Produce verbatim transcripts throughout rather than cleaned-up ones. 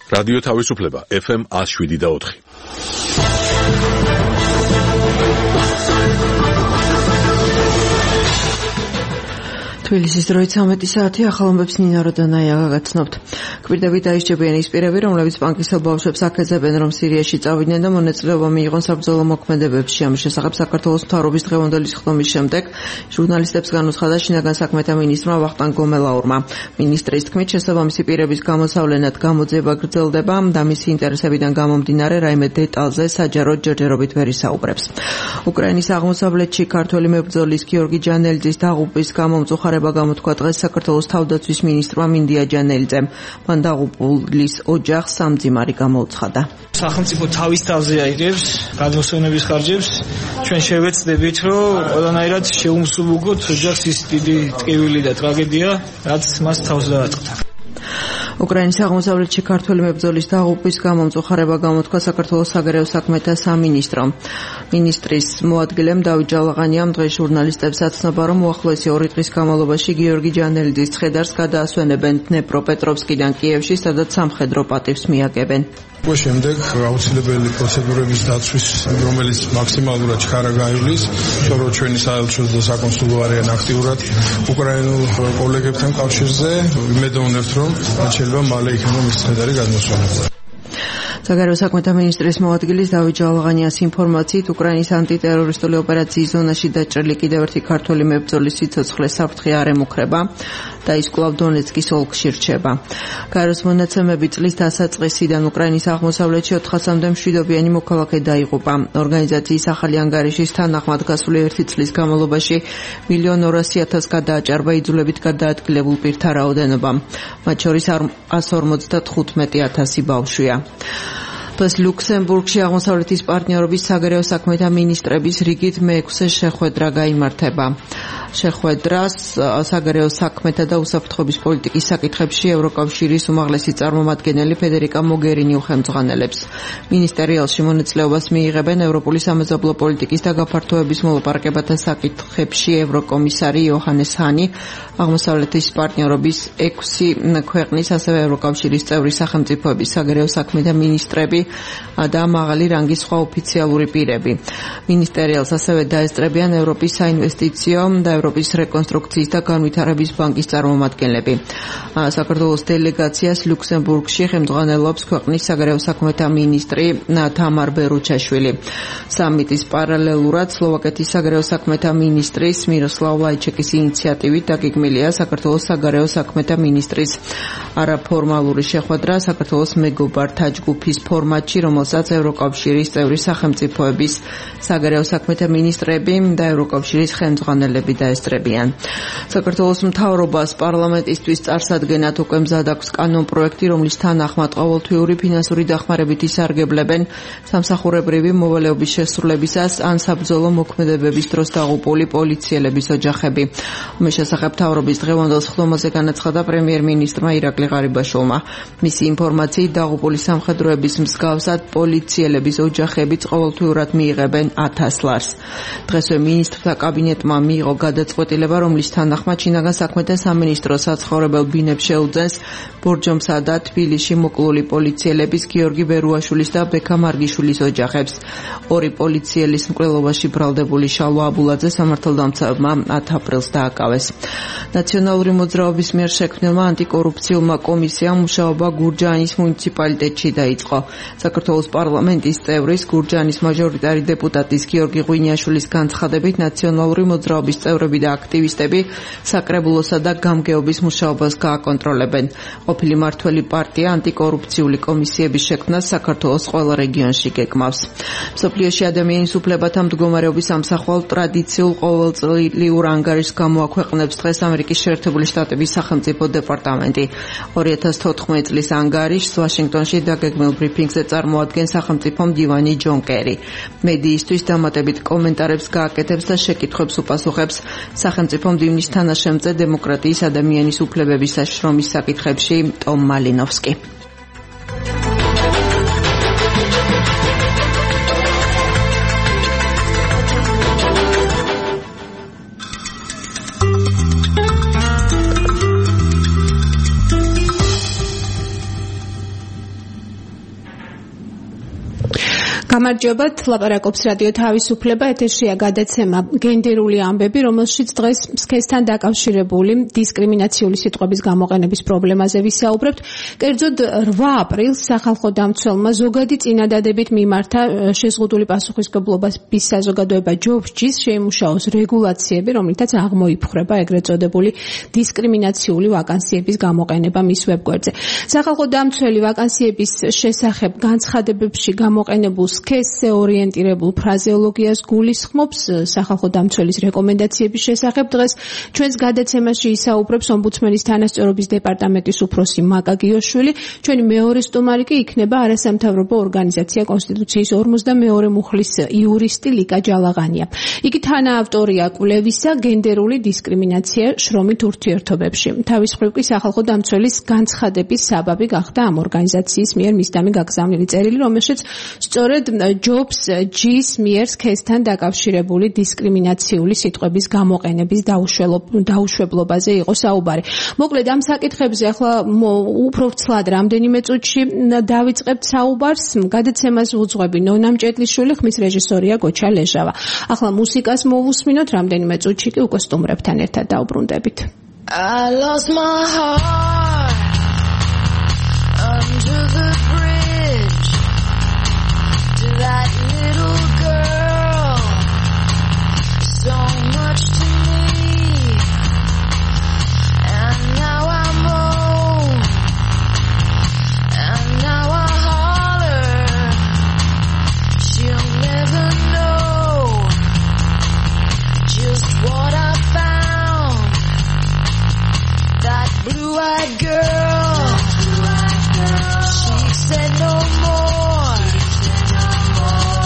რადიო თავისუფლება ეფ ემ one oh seven და four. თბილისის დროით ცამეტი საათი ახალომბებს ნინა როდანაია გაგაცნობთ. კვირდებით დაისჯებიან ის პირები, რომლებიც ბანკისელ ბავშვებს აქეცებენ, რომ სირიაში წავიდნენ და მონაწილეობა მიიღონ საბრძოლო მოქმედებებში. ამის შესახებ საქართველოს მთავრობის დღევანდელი სხდომის შემდეგ ჟურნალისტებს განუცხადა შინაგან საქმეთა მინისტრმა ვახტანგ გომელაურმა. მინისტრის თქმით, შესაბამისი პირების გამოსავლენად გამოძიება გრძელდება და მისი ინტერესებიდან გამომდინარე რაიმე დეტალზე საჯაროდ ჯერჯერობით ვერ ისაუბრებს. უკრაინის აღმოსავლეთში ქართველი მებრძოლის გიორგი ჯანელიძის დაღუპვის გამო მწუხარე გამოთქვა დღეს საქართველოს თავდაცვის მინისტრმა მინდია ჯანელიძემ. მან დაღუპულის ოჯახს სამძიმარი გამოუცხადა. სახელმწიფო თავის თავზე აიღებს გადმოსვენების ხარჯებს. ჩვენ შევეცდებით, რომ ყველანაირად შეუმსუბუქოთ ოჯახს ის დიდი ტკივილი და ტრაგედია, რაც მას თავს დააწყდა. უკრაინის აღმოსავლეთში ქართველი მებრძოლის დაღუპვის გამო მწუხარება გამოთქვა საქართველოს საგარეო საქმეთა სამინისტრომ. მინისტრის მოადგილემ დავით ჯალაღანიამ დღეს ჟურნალისტებს აცნობა, რომ უახლოესი ორი დღის განმავლობაში გიორგი ჯანელიძის ცხედარს გადაასვენებენ დნეპროპეტროვსკიდან კიევში, სადაც სამხედრო პატივს მიაგებენ. შემდეგ აუცილებელი პროცედურების დაცვის, რომელიც მაქსიმალურად ჩქარა გაივლის, სწორედ ჩვენი საელჩოს და საკონსულო არიან აქტიურად უკრაინულ კოლეგებთან კავშირზე, იმედოვნებთ, რომ შეიძლება მალე იქნება მის ცხედარი გადმოსვენება. საგარეო საქმეთა მინისტრის მოადგილის დავით ჯალაღანიას ინფორმაციით, უკრაინის ანტიტერორისტული ოპერაციის ზონაში დაჭრილი კიდევ ერთი ქართველი მებრძოლის სიცოცხლე საფრთხე არ ემუქრება და ის კვლავ დონეცკის ოლქში რჩება. გაეროს მონაცემები წლის დასაწყისიდან უკრაინის აღმოსავლეთში ოთხასამდე მშვიდობიანი მოქალაქე დაიღუპა. ორგანიზაციის ახალი ანგარიშის თანახმად გასული ერთი წლის განმავლობაში მილიონ ორასი ათას გადააჭარბა იძულებით გადაადგილებულ პირთა რაოდენობა. მათ შორის εκατს ორმოცდათხუთმეტი ათასი ბავშვია. დღეს ლუქსემბურგში აღმოსავლეთის პარტნიორობის საგარეო საქმეთა მინისტრების რიგით მეექვსე შეხვედრა გაიმართება. შეხვედრას საგარეო საქმეთა და უსაფრთხოების პოლიტიკის საკითხებში ევროკავშირის უმაღლესი წარმომადგენელი ფედერიკა მოგერინი უხელმძღვანელებს. მინისტერიალში მონაწილეობას მიიღებენ ევროპული სამეზობლო პოლიტიკის და გაფართოების მოლაპარაკებათა საკითხებში ევროკომისარი იოჰანეს ჰანი, აღმოსავლეთის პარტნიორობის ექვსი ქვეყნის, ასევე ევროკავშირის წევრი სახელმწიფოების საგარეო საქმეთა მინისტრები და მაღალი რანგის სხვა ოფიციალური პირები. მინისტერიალს ასევე დაესწრებიან ევროპის საინვესტიციო და ევროპის რეკონსტრუქციის და განვითარების ბანკის წარმომადგენლები. საქართველოს დელეგაციას ლუქსემბურგში ხელმძღვანელობს ქვეყნის საგარეო საქმეთა მინისტრი თამარ ბერუჩაშვილი. სამიტის პარალელურად სლოვაკეთის საგარეო საქმეთა მინისტრის მიროსლავ ლაიჩეკის ინიციატივით დაგეგმილია საქართველოს საგარეო საქმეთა მინისტრის არაფორმალური შეხვედრა საქართველოს მეგობართა ჯგუფის ფორმატში, რომელსაც ევროკავშირის წევრი სახელმწიფოების საგარეო საქმეთა მინისტრები და ევროკავშირის ხელმძღვანელები დაესწრებიან. საქართველოს მთავრობას პარლამენტისთვის წარსადგენად უკვე მზად აქვს კანონპროექტი, რომლის თანახმად ყოველთვიური ფინანსური დახმარებით ისარგებლებენ სამსახურებრივი მოვალეობის შესრულებისას ან საბრძოლო მოქმედებების დროს დაღუპული პოლიციელების ოჯახები. ამის შესახებ მთავრობის დღევანდელ სხდომაზე განაცხადა პრემიერ-მინისტრმა ირაკლი ღარიბაშვილმა. მისი ინფორმაციით დაღუპული სამხედროების მსგავსად პოლიციელების ოჯახებიც ყოველთვიურად მიიღებენ ათას ლარს. დღესვე მინისტრთა კაბინეტმა მიიღო გადაწყვეტილება, რომლის თანახმად შინაგან საქმეთა სამინისტრო საცხოვრებელ ბინებს შეუძენს ბორჯომსა და თბილისში მოკლული პოლიციელების გიორგი ბერუაშვილის და ბექა მარგიშვილის ოჯახებს. ორი პოლიციელის მკვლელობაში ბრალდებული შალვა აბულაძე სამართალდამცავებმა ათი აპრილს დააკავეს. ნაციონალური მოძრაობის მიერ შექმნილმა ანტიკორუფციულმა კომისიამ მუშაობა გურჯაანის მუნიციპალიტეტში დაიწყო. საქართველოს პარლამენტის წევრის გურჯაანის მაჟორიტარი დეპუტატის გიორგი ღვინიაშვილის განცხადებით, ნაციონალური მოძრაობის წევრები და აქტივისტები საკრებულოსა და გამგეობის მუშაობას გააკონტროლებენ. ყოფილი მართველი პარტია ანტიკორუფციული კომისიების შექმნას საქართველოს ყველა რეგიონში გეგმავს. მსოფლიოში ადამიანის უფლებათა მდგომარეობის ამსახველ ტრადიციულ ყოველწლიურ ანგარიშს გამოაქვეყნებს დღეს ამერიკის შეერთებული შტატების სახელმწიფო დეპარტამენტი. ორი ათას თოთხმეტი წლის ანგარიშს ვაშინგტონში დაგეგმილ ბრიფინგზე წარმოადგენს სახელმწიფო მდივანი ჯონ კერი. მედიისთვის დამატებით კომენტარებს გააკეთებს და შეკითხვებს უპასუხებს სახელმწიფო მდივნის თანაშემწე დემოკრატიის ადამიანის უფლებების საშრომის საკითხებში ტომ მალინოვსკი. გამარჯობათ, ლაპარაკობს რადიო თავისუფლება, ეთერშია გადაცემა გენდერული ამბები, რომელშიც დღეს სქესთან დაკავშირებული დისკრიმინაციული სიტყვების გამოყენების პრობლემაზე ვისაუბრებთ. კერძოდ რვა აპრილს სახალხო დამცველმა ზოგადი წინადადებით მიმართა შეზღუდული პასუხისმგებლობის საზოგადოება ჯობსჯის შეიმუშაოს რეგულაციები, რომლითაც აღმოიფხვრება ეგრეთ წოდებული დისკრიმინაციული ვაკანსიების გამოყენება მის ვებგვერდზე. სახალხო დამცველი ვაკანსიების შესახებ განცხადებებში გამოყენებულ სქესზე ორიენტირებულ ფრაზეოლოგიას გულისხმობს. სახალხო დამცველის რეკომენდაციების შესახებ დღეს ჩვენს გადაცემაში ისაუბრებს ომბუდსმენის თანასწორობის დეპარტამენტის უფროსი მაკა გიოშვილი. ჩვენი მეორე სტუმარი კი იქნება არასამთავრობო ორგანიზაცია კონსტიტუციის ორმოცდამეორე მუხლის იურისტი ლიკა ჯალაღანია. იგი თანაავტორია კვლევისა გენდერული დისკრიმინაცია შრომით ურთიერთობებში. თავის მხრივ კი სახალხო დამცველის განცხადების საბაბი გახდა ამ ორგანიზაციის მიერ მისდამი გაგზავნილი წერილი, რომელშიც სწორედ ჯობს ჯის მიერ სქესთან დაკავშირებული დისკრიმინაციული სიტყვების გამოყენების დაუშვებლობაზე იყო საუბარი. მოკლედ ამ საკითხებზე ახლა უფრო ცლად რამდენიმე წუთში დავიწყებთ საუბარს. გადაცემას უძღვები ნონა მჭედლიშვილი, ხმის რეჟისორია გოჩა ლეჟავა. ახლა მუსიკას მოვუსმინოთ, რამდენიმე წუთში კი უკვე სტუმრებთან ერთად დავბრუნდებით. I lost my heart under the bridge to that little girl, so much to me, and now I'm old, and now I holler, she'll never know just what I found, that blue-eyed girl, she said no more.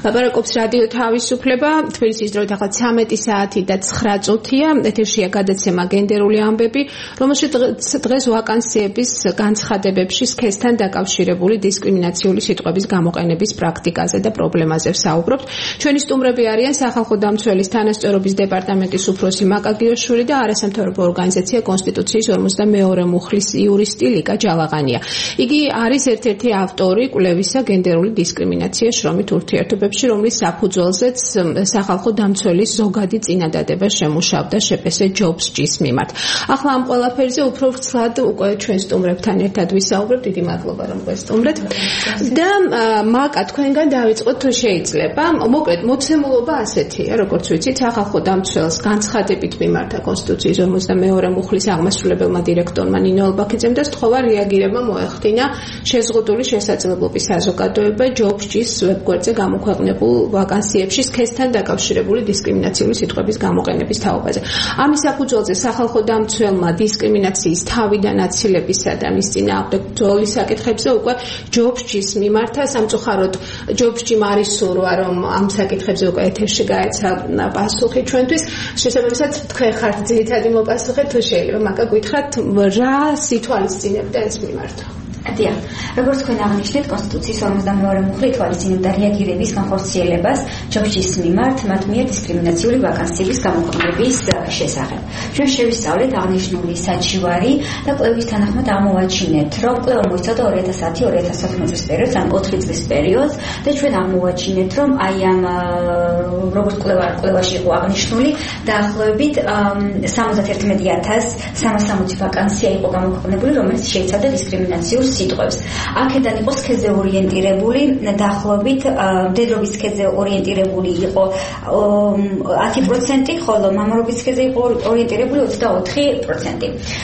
ლაპარაკობს რადიო თავისუფლება, თბილისის დროით ახლა ცამეტი საათი და ცხრა წუთია, ეთერშია გადაცემა გენდერული ამბები, რომელშიც დღეს ვაკანსიების განცხადებებში სქესთან დაკავშირებული დისკრიმინაციული სიტყვების გამოყენების პრაქტიკაზე და პრობლემაზე ვსაუბრობთ. ჩვენი სტუმრები არიან სახალხო დამცველის თანასწორობის დეპარტამენტის უფროსი მაკაგიოშვილი და არასამთავრობო ორგანიზაცია კონსტიტუციის ორმოცდამეორე მუხლის იურისტი ლიკა ჯალაღანია. იგი არის ერთ-ერთი ავტორი კვლევისა გენდერული დისკრიმინაცია შრომით ურთიერთობებში, რომლის საფუძველზეც სახალხო დამცველის ზოგადი წინადადება შემუშავდა შეპესე ჯობს-ჯის მიმართ. ახლა ამ ყველაფერზე უფრო ვრცლად უკვე ჩვენ სტუმრებთან ერთად ვისაუბრებთ. დიდი მადლობა რომ გვესტუმრეთ. და მაკა, თქვენგან დავიწყოთ თუ შეიძლება. მოკლედ მოცემულობა ასეთია, როგორც ვიცით, სახალხო დამცველს განცხადებით მიმართა კონსტიტუციის ორმოცდამეორე მუხლის აღმასრულებელმა დირექტორმა ნინო ალბაქიძემ და სთხოვა რეაგირება მოეხდინა შეზღუდული შესაძლებლობის საზოგადოება ჯობს-ჯის ვებგვერდზე გამოქვეყნებულ ვაკანსიებში სქესთან დაკავშირებული დისკრიმინაციული სიტყვების გამოყენების თაობაზე. ამის საფუძველზე სახალხო დამცველმა დისკრიმინაციის თავიდან აცილებისა და მის წინააღმდეგ ბრძოლის საკითხებზე უკვე ჯობს-ჯის მიმართა. სამწუხაროდ ჯობს-ჯიმ არის სურვა, რომ ამ საკითხებზე უკვე ეთერში გაეცა პასუხი ჩვენთვის. შესაბამისად, თქვენ ხართ ძირითადი მოპასუხე, თუ შეიძლება მაკა გითხრათ, რა სითვალისწინებდა ეს მიმართვა? დიახ, როგორც თქვენ აღნიშნეთ, კონსტიტუციის ორმოცდამეორე მუხლი ითვალისწინებდა რეაგირების განხორციელებას ჯობს-ჯის მიმართ მათ მიერ დისკრიმინაციული ვაკანსიების გამოქვეყნების შესახებ. ჩვენ შევისწავლეთ აღნიშნული საჩივარი და კვლევის თანახმად აღმოვაჩინეთ, რომ კვლევა მოიცავდა ორი ათას ათი ორი ათას ათორმეტ წლის პერიოდს, ან ოთხი წლის პერიოდს და ჩვენ აღმოვაჩინეთ, რომ აი ამ როგორც კვლევა კვლევაში იყო აღნიშნული, დაახლოებით სამოცდაერთმეტი ათას სამას სამოცი ვაკანსია იყო გამოქვეყნებული, რომელიც შეიცავდა დისკრიმინაციურ სიტყვებს. აქედან იყო სქესზე ორიენტირებული, დაახლოებით მდედრობის სქესზე ორიენტირებული იყო ათი პროცენტი, ხოლო მამრობის სქესზე იყო ორიენტირებული ოცდაოთხი პროცენტი.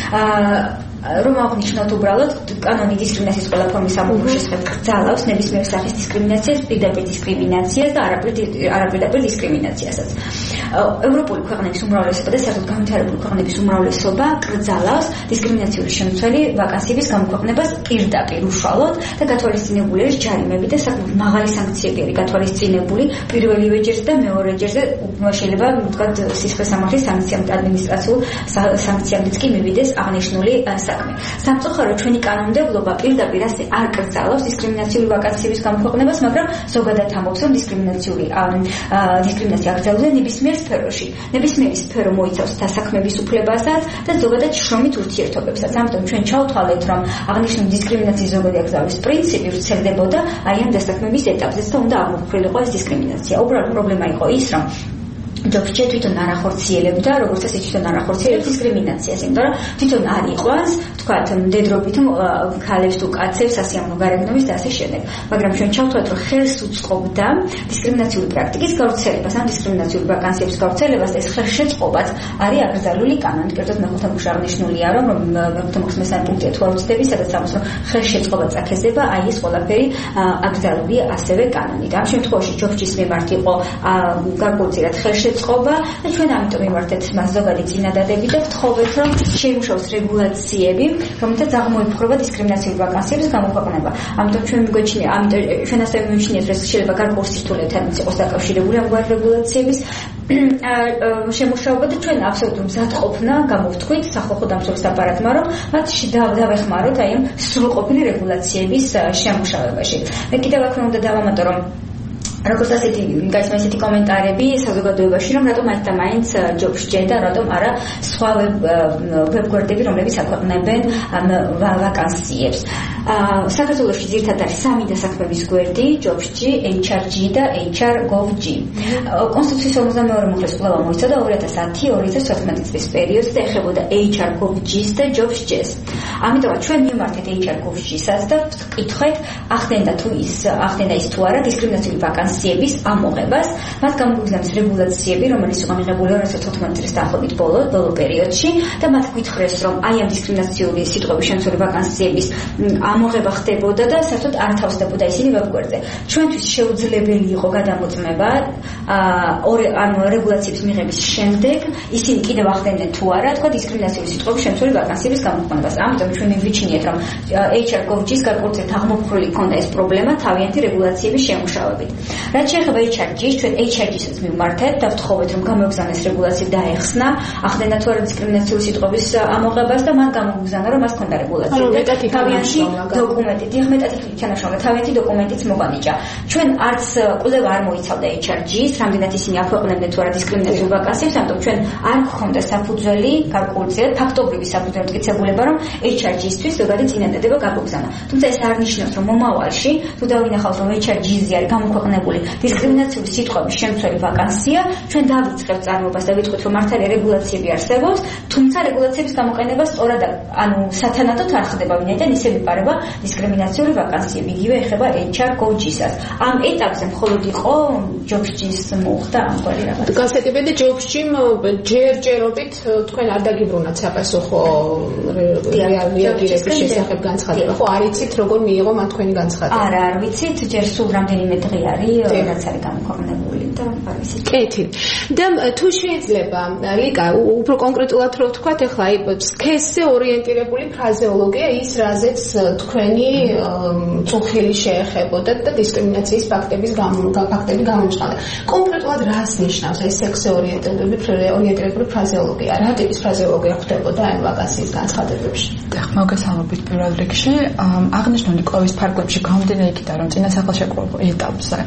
რომ აღნიშნოთ უბრალოდ, კანონი დისკრიმინაციის ყველა ფორმის ამოღების შესახებ კრძალავს ნებისმიერ სახის დისკრიმინაციას, პირდაპირ დისკრიმინაციას და არაპირდაპირ დისკრიმინაციასაც. ევროპული ქვეყნების უმრავლესობა და საერთოდ განვითარებული ქვეყნების უმრავლესობა კრძალავს დისკრიმინაციული შემცველი ვაკანსიების გამოქვეყნებას პირდაპირ უშუალოდ და გათვალისწინებული არის ჯარიმები და საკმაოდ მაღალი სანქციები არის გათვალისწინებული პირველივე ჯერზე და მეორე ჯერზე შეიძლება ვთქვათ სისხლის სამართლის სანქციამდე, ადმინისტრაციულ სანქციამდეც კი მივიდეს აღნიშნული საქმე. სამწუხაროდ ჩვენი კანონმდებლობა პირდაპირ ასე არ კრძალავს დისკრიმინაციული ვაკანსიების გამოქვეყნებას, მაგრამ ზოგადად ამბობს, რომ დისკრიმინაციული დისკრიმინაცია აკრძალულია ნებისმიერ სფეროში. ნებისმიერი სფერო მოიცავს დასაქმების უფლებასაც და ზოგადად შრომით ურთიერთობებსაც. ამიტომ ჩვენ ჩავთვალეთ, რომ აღნიშნული დისკრიმინაციის ზოგადი აკრძალვის პრინციპი ვრცელდებოდა აი ამ დასაქმების ეტაპზეც და უნდა აღმოფხვრილიყო ეს დისკრიმინაცია. უბრალოდ პრობლემა იყო ის, რომ ჯობს-ჯი თვითონ არ ახორციელებდა, როგორც წესი თვითონ არ ახორციელებს დისკრიმინაციას, იმიტომ რომ თვითონ არ იყვანს, თქვათ, მდედრობით ქალებს თუ კაცებს სასიამოვნო გარეგნობის და ასე შემდეგ. მაგრამ ჩვენ ჩავთვალეთ, რომ ხელს უწყობდა დისკრიმინაციული პრაქტიკის გავრცელებას, ან დისკრიმინაციული ვაკანსიების გავრცელებას, ეს ხელშეწყობაც არის აკრძალული კანონით. კერძოდ მეხუთე მუხლში აღნიშნულია, რომ მეხუთე მუხლის მესამე პუნქტია თუ არ ვცდები, სადაც ამბობს, რომ ხელშეწყობა წაქეზდება, აი ეს ყველაფერი აკრძალულია ასევე კანონით. ამ შემთხვევაში ჯობს-ჯის მიმართ იყო გარკვეულწილად ხელშეწყობა წყობა და ჩვენ ამიტომ მიმართეთ მას ზოგადი წინადადები და ვთხოვეთ, რომ შეიმუშაოს რეგულაციები, რომელთაც აღმოიფხვრება დისკრიმინაციული ვაკანსიების გამოქვეყნება. ამიტომ ჩვენ მიგვეჩნია, ამიტომ ჩვენ ასევე მივჩნიეთ, რომ შეიძლება გარკვეულ სირთულეებთან იყოს დაკავშირებული ამგვარი რეგულაციების შემუშავება და ჩვენ აბსოლუტურ მზადყოფნა გამოვთქვით სახალხო დამცველის აპარატმა, რომ მათ დავეხმაროთ აი ამ სრულყოფილი რეგულაციების შემუშავებაში. მე კიდევ აქ უნდა დავამატო, რომ როგორც ასეთი გაიცნო ესეთი კომენტარები საზოგადოებაში, რომ რატომ აითა მაინც ჯობს-ჯი და რატომ არა სხვა ვებგვერდები, რომლებიც აქვეყნებენ ვაკანსიებს. საქართველოში ძირითადად არის სამი დასაქმების გვერდი, ჯობს-ჯი, ეიჩ არ ჯი და ეიჩ არ გოვ ჯი. კონსტიტუციის ორმოცდამეორე მუხლის კვლევა მოიცავდა ორი ათას ათი ორი ათას თერთმეტი წლის პერიოდს და ეხებოდა ეიჩ არ გოვ ჯის და ჯობს-ჯეს. ამიტომაც ჩვენ მივმართეთ ეიჩ არ გოვ ჯისაც და ვკითხეთ, ახდენდა თუ ის ახდენდა ის თუ არა დისკრიმინაციული ვაკანსიების ამოღებას, მათ გამოგვიგზავნა რეგულაციები, რომელიც იყო მიღებული ორი ათას თოთხმეტი წლის დაახლოებით ბოლო ბოლო პერიოდში და მათ გითხრეს, რომ აი ამ დისკრიმინაციული სიტყვების შემცველი ვაკანსიების ამოღება ხდებოდა და საერთოდ არ თავსდებოდა ისინი ვებგვერდზე. ჩვენთვის შეუძლებელი იყო გადამოწმება ორი ანუ რეგულაციების მიღების შემდეგ ისინი კიდევ ახდენდნენ თუ არა თქვა დისკრიმინაციული სიტყვების შემცველი ვაკანსიების გამოყენებას. ამიტომ ჩვენ მივიჩინიეთ რომ ეიჩ არ გოვ ჯის გარკვეულწილად აღმოფხვრილი ქონდა ეს პრობლემა თავიანთი რეგულაციების შემუშავებით. რაც შეეხება ეიჩ არ ჯის, ჩვენ ეიჩ არ ჯისაც მივმართეთ და ვთხოვეთ რომ გამოგზავნეს რეგულაცია დაეხსნა, ახდენა თუ არა დისკრიმინაციული სიტყვების ამოღებას და მან გამოგზავნა რომ მას ქონდა რეგულაცია. თავიანთი დოკუმენტი, დიახ მეტად იქნებოდა თავიანთი დოკუმენტიც მოგანიჭა. ჩვენ არც კვლევა არ მოიცავდა ეიჩ არ ჯის, რამდენად ისინი აქვეყნებდნენ თუ არა დისკრიმინაციულ ვაკანსიებს, ამიტომ ჩვენ არ გქონდა საფუძველი გარკვეულწილად ფაქტობრივი საფუძველი მტკიცებულება რომ ეიჩ არ ჯისთვის ზოგადი წინადადება გაგოგზავნა. თუმცა ეს არ ნიშნავს რომ მომავალში თუ დავინახავთ რომ ეიჩ არ ჯი-ზე არის გამოქვეყნებული დისკრიმინაციული სიტყვების შემცველი ვაკანსია, ჩვენ დავიწყებთ წარმოებას და ვიტყვით რომ მართალია რეგულაციები არსებობს, თუმცა რეგულაციების გამოყენება სწორად ანუ სათანადოდ არ ხდება, ვინაიდან ისე ვიპარება დისკრიმინაციული ვაკანსიები. იგივე ეხება ეიჩ არ გოვ ჯისაც. ამ ეტაპზე მხოლოდ იყო ჯობს ჯის მოხდა ამგვარი რაღაც. გასაკეთებია და ჯობს ჯიმ ჯერჯერობით თქვენ არ დაგიბრუნათ საპასუხო რეაგირების შესახებ განცხადება. ხო არ იცით როგორ მიიღო მან თქვენი განცხადება? არა, არ ვიცით, ჯერ სულ რამდენიმე დღე არის, რაც არის გამოქვეყნებული და არ ვიცით. კეთილი. და თუ შეიძლება, ლიკა, უფრო კონკრეტულად რო ვთქვათ, ეხლა აი სქესზე ორიენტირებული ფრაზეოლოგია ის, რაზეც თქვენი წუხილი შეეხებოდა და დისკრიმინაციის ფაქტების ფაქტები გამომჟღავნა. კონკრეტულად რას ნიშნავს ეს სექსზე ორიენტირებული ორიენტირებული ფრაზეოლოგია? რა ტიპის ფრაზეოლოგია ხდებოდა ამ ვაკანსიის განცხადებებში? მოგესალმებით პირველ რიგში. აღნიშნული კვლევის ფარგლებში გამომდინე იქიდან, რომ წინასახელშეკრულებულ ეტაპზე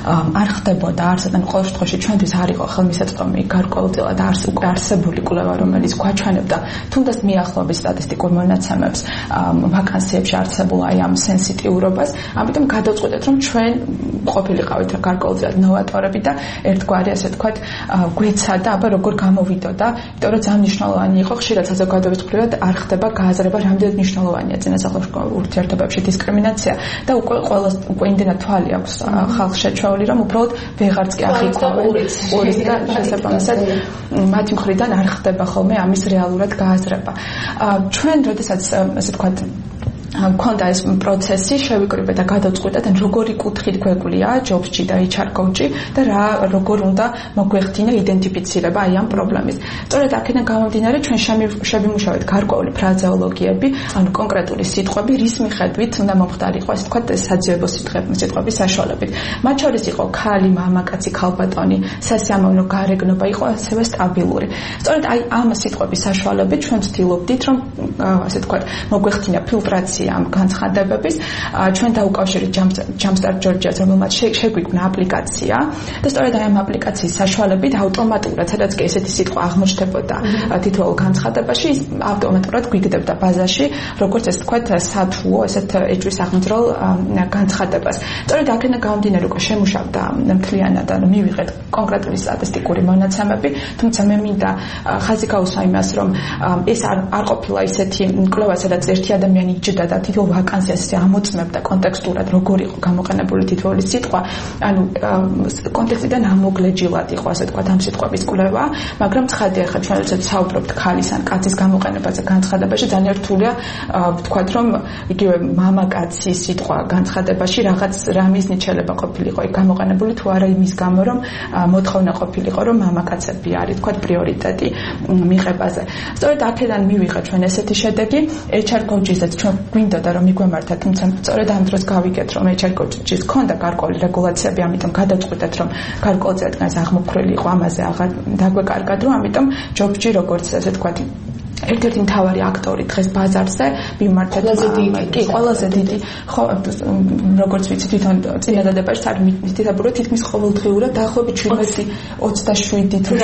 არ ხდებოდა არსებენ ყოველ შემთხვევაში ჩვენთვის არ იყო ხელმისაწვდომი გარკვეულწილად არსებული კვლევა, რომელიც გვაჩვენებდა თუნდაც მიახლოების სტატისტიკურ მონაცემებს ვაკანსიებში არსებულ აი ამ სენსიტიურობას. ამიტომ გადავწყვეტეთ, რომ ჩვენ ყოფილიყავით გარკვეულწილად ნოვატორები და ერთგვარი ასე თქვათ გვეცადა, აბა როგორ გამოვიდოდა, იმიტომ რომ ძალიან მნიშვნელოვანი იყო, ხშირად საზოგადოების მხრიდან არ ხდება გააზრება, რამდენად მნიშვნელოვანია წინასახელშეკრულებულ ურთიერთობებში დისკრიმინაცია და უკვე ყოველას უკვე იმდენად თვალი აქვს ხალხს შეჩვეული, რომ უბრალოდ ვეღარც კი აღიქვამენ ურის და შესაბამისად მათი მხრიდან არ ხდება ხოლმე ამის რეალურად გააზრება. ჩვენ როდესაც ასე თქვათ მქონდა ეს პროცესი, შევიკრიბე და გადავწყვეტეთ, როგორი კუთხით გვეგვია ჯობს ჯი და ეიჩ არ გოვ ჯი და რა როგორ უნდა მოგვეხდინა იდენტიფიცირება აი ამ პრობლემის. სწორედ აქედან გამომდინარე ჩვენ შევიმუშავეთ გარკვეული ფრაზეოლოგიები, ანუ კონკრეტული სიტყვები, რის მიხედვით უნდა მომხდარიყო ასე თქვა საძიებო სიტყვების საშუალებით. მათ შორის იყო ქალი, მამაკაცი, ქალბატონი, სასიამოვნო გარეგნობა იყო ასევე სტაბილური. სწორედ აი ამ სიტყვების საშუალებით ჩვენ ვცდილობდით, რომ ასე თქვა მოგვეხდინა ფილტრაცია ამ განცხადებების. ჩვენ დაუკავშირეთ Jumpstart Georgia-ს, რომელმაც შეგვიქმნა აპლიკაცია და სწორედ აი ამ აპლიკაციის საშუალებით ავტომატურად, სადაც კი ესეთი სიტყვა აღმოჩნდებოდა თითოეულ განცხადებაში, ის ავტომატურად გვიგდებდა ბაზაში, როგორც ეს თქვა სათუო, ესეთ ეჭვის აღმძრელ განცხადებას. სწორედ აქედან გამომდინარე უკვე შემუშავდა მთლიანად, ანუ მივიღეთ კონკრეტული სტატისტიკური მონაცემები, თუმცა მე მინდა ხაზი გაუსვა იმას, რომ ეს არ არ ყოფილა ისეთი კვლევა, სადაც ერთი ადამიანი იჯდა და თითოეულ ვაკანსიას ამოწმებდა კონტექსტურად, როგორ იყო გამოყენებული თითოეული სიტყვა, ანუ კონტექსტიდან ამოგლეჯილად იყო ასე თქვა ამ სიტყვების კვლევა, მაგრამ ცხადია, ხა ჩვენ როდესაც საუბრობთ ქალის ან კაცის გამოყენებაზე განცხადებაში, ძალიან რთულია ვთქვათ, რომ იგივე მამაკაცის სიტყვა განცხადებაში რაღაც რამის ნიჩელება ყოფილიყო იქ გამოყენებული, თუ არა იმის გამო, რომ მოთხოვნა ყოფილიყო, რომ მამაკაცები არის თქვათ პრიორიტეტი მიღებაზე. სწორედ აქედან მივიღეთ ჩვენ ესეთი შედეგი, ეიჩ არ გოვ ჯისაც ჩვენ გვინდოდა რომ მიგვემართა, თუმცა სწორედ ამ დროს გავიგეთ, რომ ეიჩ არ გოვ ჯის ქონდა გარკვეული რეგულაციები, ამიტომ გადავწყვეტეთ, რომ გარკვეულწილად განს აღმოფხრილი იყო ამაზე აღარ დაგვეკარგად, რომ ამიტომ ჯობს ჯი როგორც ასე თქვათ ერთ-ერთი მთავარი აქტორი დღეს ბაზარზე მიმართეთ კი ყველაზე დიდი ხო როგორც ვიცი თვითონ წინადადებაში არ მითითებურო თითქმის ყოველდღიურად დაახლოებით შვიდმეტი ოცდაშვიდი თუ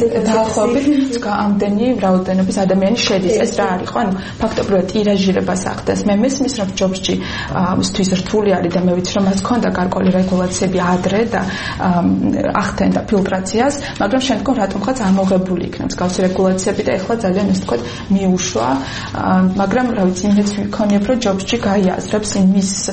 დაახლოებით ამდენი რაოდენობის ადამიანი შედის. ეს რა არის ხო? ანუ ფაქტობრივად ტირაჟირებას ახდენს. მე მესმის რომ ჯობს ჯი თვის რთული არის და მე ვიცი რომ მას ჰქონდა გარკვეული რეგულაციები ადრე და ახდენდა ფილტრაციას, მაგრამ შემდგომ რატომღაც ამოღებული იქნებს გავსი რეგულაციები და ეხლა ძალიან ეს თქვა მიუშვა, მაგრამ რა ვიცი, იმეც ვიქონიებ, რომ ჯობს ჯი გაიაზრებს იმის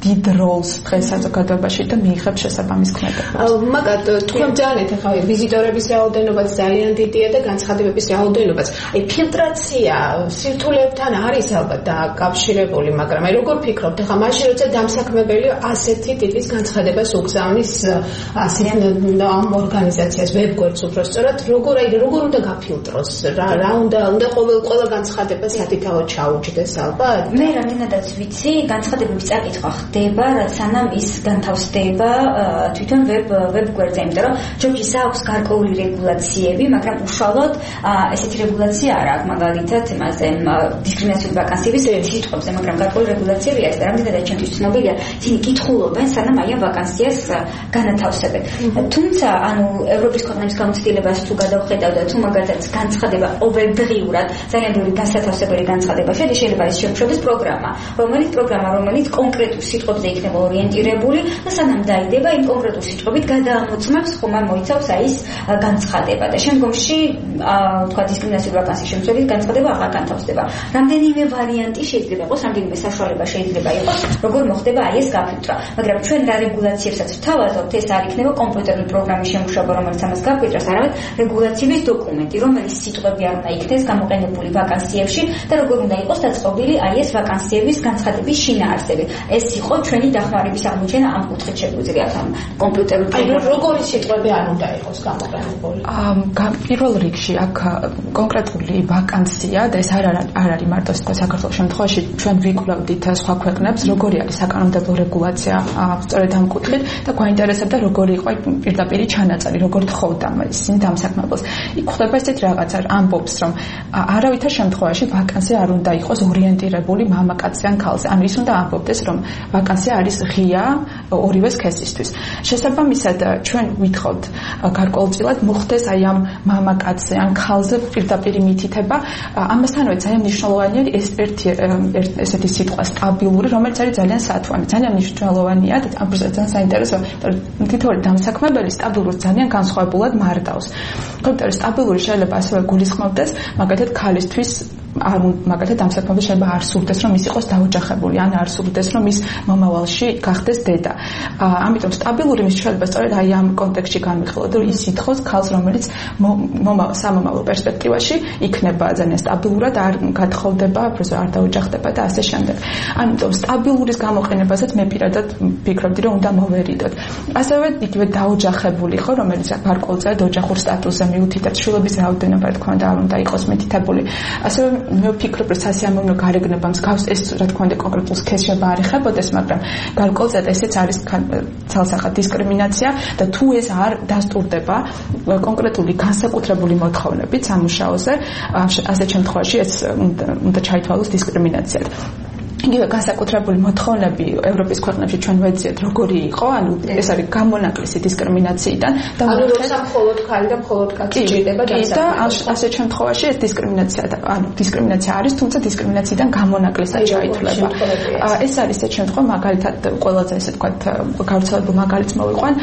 დიდ როლს დღეს საზოგადოებაში და მიიღებს შესაბამის ქმედება. მაგათ თქვენ ძალიან ახლა ვიზიტორების რაოდენობაც ძალიან დიდია და განცხადებების რაოდენობაც. აი ფილტრაცია სირთულეებთან არის ალბათ დაკავშირებული, მაგრამ აი როგორ ფიქრობთ, ახლა მაშინ როცა დამსაქმებელი ასეთი ტიპის განცხადებას უგზავნის ასეთ ამ ორგანიზაციას ვებგვერდს უბრალოდ როგორ აი როგორ უნდა გაფილტროს რა რა უნდა უნდა ყოველ ყველა განცხადებას ადითაოდ ჩაუჯდეს ალბათ? მე რამდენადაც ვიცი, განცხადებების წაკითხვა ხდება, რაც სანამ ის განთავსდება თვითონ ვებ ვებგვერდზე, იმიტომ რომ ჯობჯის აქვს გარკვეული რეგულაციები, მაგრამ უშუალოდ ესეთი რეგულაცია არ აქვს, მაგალითად, იმაზე დისკრიმინაციული ვაკანსიების სიტყვებზე, მაგრამ გარკვეული რეგულაციები არის და რამდენადაც ჩემთვის ცნობილია, ისინი კითხულობენ, სანამ აი ამ ვაკანსიას განათავსებენ. თუმცა, ანუ ევროპის ქვეყნების გამოცდილებას თუ გადავხედავ და თუ მაგალითად განცხადება ყოველდღიურად ძალიან ბევრი განსათავსებელი განცხადება შედის, შეიძლება ის შემოშობის პროგრამა, რომელიც პროგრამა, რომელიც კონკრეტულ სიტყვებზე იქნება ორიენტირებული და სანამ დაიდება იმ კონკრეტულ სიტყვებით გადაამოწმებს ხომ არ მოიცავს აი ეს განცხადება და შემდგომში თქვა დისკრიმინაციული ვაკანსიის შემცველის განცხადება აღარ განთავსდება. რამდენიმე ვარიანტი შეიძლება იყოს, რამდენიმე საშუალება შეიძლება იყოს, როგორ მოხდება აი ეს გაფილტრა, მაგრამ ჩვენ რა რეგულაციებსაც ვთავაზობთ, ეს არ იქნება კომპიუტერული პროგრამის შემუშავა, რომელიც ამას გაფილტრას, არამედ რეგულაციების დოკუმენტი, რომელიც სიტყვები არ უნდა იქნეს გამოყენებული ვაკანსიებში და როგორ უნდა იყოს დაწყობილი აი ეს ვაკანსიების განცხადების შინაარსები. ეს იყო ჩვენი დახმარების აღმოჩენა ამ კუთხით შეგვიძლია ამ კომპიუტერულ პროგრამაში. როგორი სიტყვები არ უნდა იყოს გამოყენებული? პირველ რიგში აქ კონკრეტული ვაკანსია და ეს არ არ არის მარტო საქართველოს შემთხვევაში ჩვენ ვიკვლევდით სხვა ქვეყნებს, როგორი არის საკანონმდებლო რეგულაცია სწორედ ამ კუთხით და გვაინტერესებდა როგორი იყო პირდაპირი ჩანაწერი, როგორ თხოვდა ისინი დამსაქმებელს. იქ ხდება ესეთ რაღაცა, ამბობს რომ არავითარ შემთხვევაში ვაკანსია არ უნდა იყოს ორიენტირებული მამაკაცზე ან ქალზე. ანუ ის უნდა ამბობდეს რომ ვაკანსია არის ღია ორივე სქესისთვის. შესაბამისად ჩვენ ვითხოვთ გარკვეულწილად მოხდეს აი ამ მამაკაცზე ან ქალზე პირდაპირი მითითება. ამასთანავე ძალიან მნიშვნელოვანია ეს ერთი ესეთი სიტყვა სტაბილური, რომელიც არის ძალიან სათვალე, ძალიან მნიშვნელოვანია და ამ პროცესს ძალიან საინტერესოა. თითოეული დამსაქმებელი სტაბილურს ძალიან განსხვავებულად მარტავს. კონკრეტულად სტაბილური შეიძლება ასევე გულისხმობდეს მაგალითად ქალისთვის არ მაგალითად დამსაქმებელი შეიძლება არ სურდეს რომ ის იყოს დაოჯახებული ან არ სურდეს რომ ის მომავალში გახდეს დედა. ამიტომ სტაბილური მის შეიძლება სწორედ აი ამ კონტექსტში განვიხილოთ, რომ ის ითხოვს ქალს, რომელიც სამომავლო პერსპექტივაში იქნება ძალიან სტაბილურად, არ გათხოვდება, პროზა არ დაოჯახდება და ასე შემდეგ. ამიტომ სტაბილურის გამოყენებასაც მე პირადად ვფიქრობდი, რომ უნდა მოვერიდოთ. ასევე იგივე დაოჯახებული ხო, რომელიც გარკვეულწილად ოჯახურ სტატუსზე მიუთითებს, შვილების რაოდენობა რა თქმა უნდა არ უნდა იყოს მითითებული. ასევე მე ვფიქრობ, რომ სასიამოვნო გარეგნება მსგავს ეს რა თქმა უნდა კონკრეტულ სქესში არ ეხებოდეს, მაგრამ გარკვეულწილად ესეც არის ცალსახად დისკრიმინაცია და თუ ეს არ დასტურდება კონკრეტული განსაკუთრებული მოთხოვნებით სამუშაოზე, ასეთ შემთხვევაში ეს უნდა ჩაითვალოს დისკრიმინაციად. იგივე განსაკუთრებული მოთხოვნები ევროპის ქვეყნებში ჩვენ ვეძიეთ როგორი იყო, ანუ ეს არის გამონაკლისი დისკრიმინაციიდან და ანუ როცა მხოლოდ ქალი და მხოლოდ კაცი ჭირდება დასაქმებას. ასეთ შემთხვევაში ეს დისკრიმინაცია, ანუ დისკრიმინაცია არის, თუმცა დისკრიმინაციიდან გამონაკლისად ჩაითვლება. ეს არის ეს შემთხვევა, მაგალითად ყველაზე ესე თქვა გავრცელებულ მაგალითს მოვიყვან,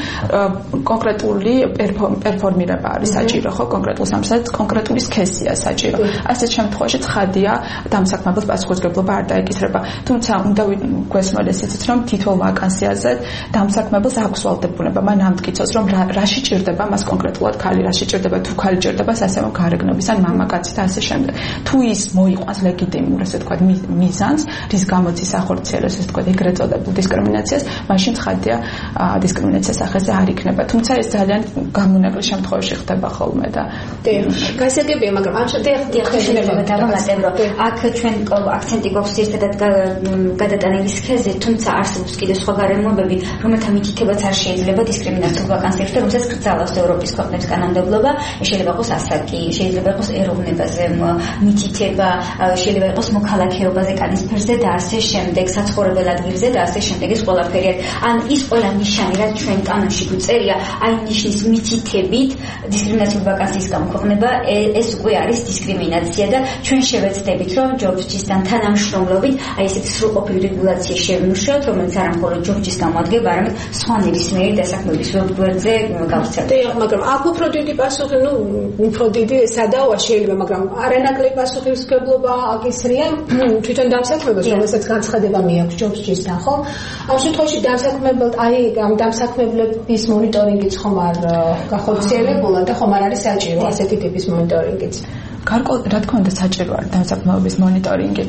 კონკრეტული პერფორმირება არის საჭირო, ხო, კონკრეტულ სამსახურს, კონკრეტული სქესია საჭირო. ასეთ შემთხვევაში ცხადია დამსაქმებელს პასუხისმგებლობა არ დაეკისრება. თუმცა უნდა გვესმოდეს ისიც რომ თითოეულ ვაკანსიაზე დამსაქმებელს აქვს ვალდებულება, მან ამტკიცოს რომ რაში ჭირდება მას კონკრეტულად ქალი, რაში ჭირდება თუ ქალი ჭირდება სასამართლო გარეგნობის ან მამაკაცი და ასე შემდეგ. თუ ის მოიყვანს ლეგიტიმურ, ასე ვთქვათ, მიზანს, რის გამოც ის ახორციელებს, ასე ვთქვათ, ეგრეთ წოდებულ დისკრიმინაციას, მაშინ ცხადია დისკრიმინაცია სახეზე არ იქნება. თუმცა ეს ძალიან გამონაკლისს შემთხვევაში ხდება ხოლმე და გასაგებია, მაგრამ ამ შეიძლება დავამატებ, რომ აქ ჩვენ აქცენტი გვაქვს ერთადად გადატანილი სქესზე, თუმცა არსებობს კიდევ სხვა გარემოებები, რომელთა მითითებაც არ შეიძლება დისკრიმინაციულ ვაკანსიებში და რომელსაც კრძალავს ევროპის ქვეყნების კანონმდებლობა. შეიძლება იყოს ასაკი, შეიძლება იყოს ეროვნებაზე მითითება, შეიძლება იყოს მოქალაქეობაზე, კანის ფერზე და ასე შემდეგ, საცხოვრებელ ადგილზე და ასე შემდეგ. ეს ყველაფერი ან ის ყველა ნიშანი, რაც ჩვენ კანონში გვწერია, აი ნიშნის მითითებით დისკრიმინაციული ვაკანსიის გამოქვეყნება, ეს უკვე არის დისკრიმინაცია და ჩვენ შევეცდებით, რომ ჯობსჯისთან თანამშრომლობით აი ესეთი სრულყოფილი რეგულაცია შევიმუშაოთ, რომელიც არა მხოლოდ ჯორჯის გამოადგება, არამედ სხვა ნებისმიერი დასაქმების გვერდზე გავრცელდება. დიახ, მაგრამ აქ უფრო დიდი პასუხი, ну, უფრო დიდი სადაოა შეიძლება, მაგრამ არანაკლები პასუხისმგებლობა აკისრია თვითონ დამსაქმებელს, რომელსაც განცხადება მიაქვს ჯორჯისთან, ხო? ამ შემთხვევაში დამსაქმებელს, აი, ამ დამსაქმებლების მონიტორინგიც ხომ არ გახორციელებულა და ხომ არ არის საჭირო ასეთი ტიპის მონიტორინგიც. გარკვეულ რა თქმა უნდა საჭირო არის დამსაქმებების მონიტორინგი.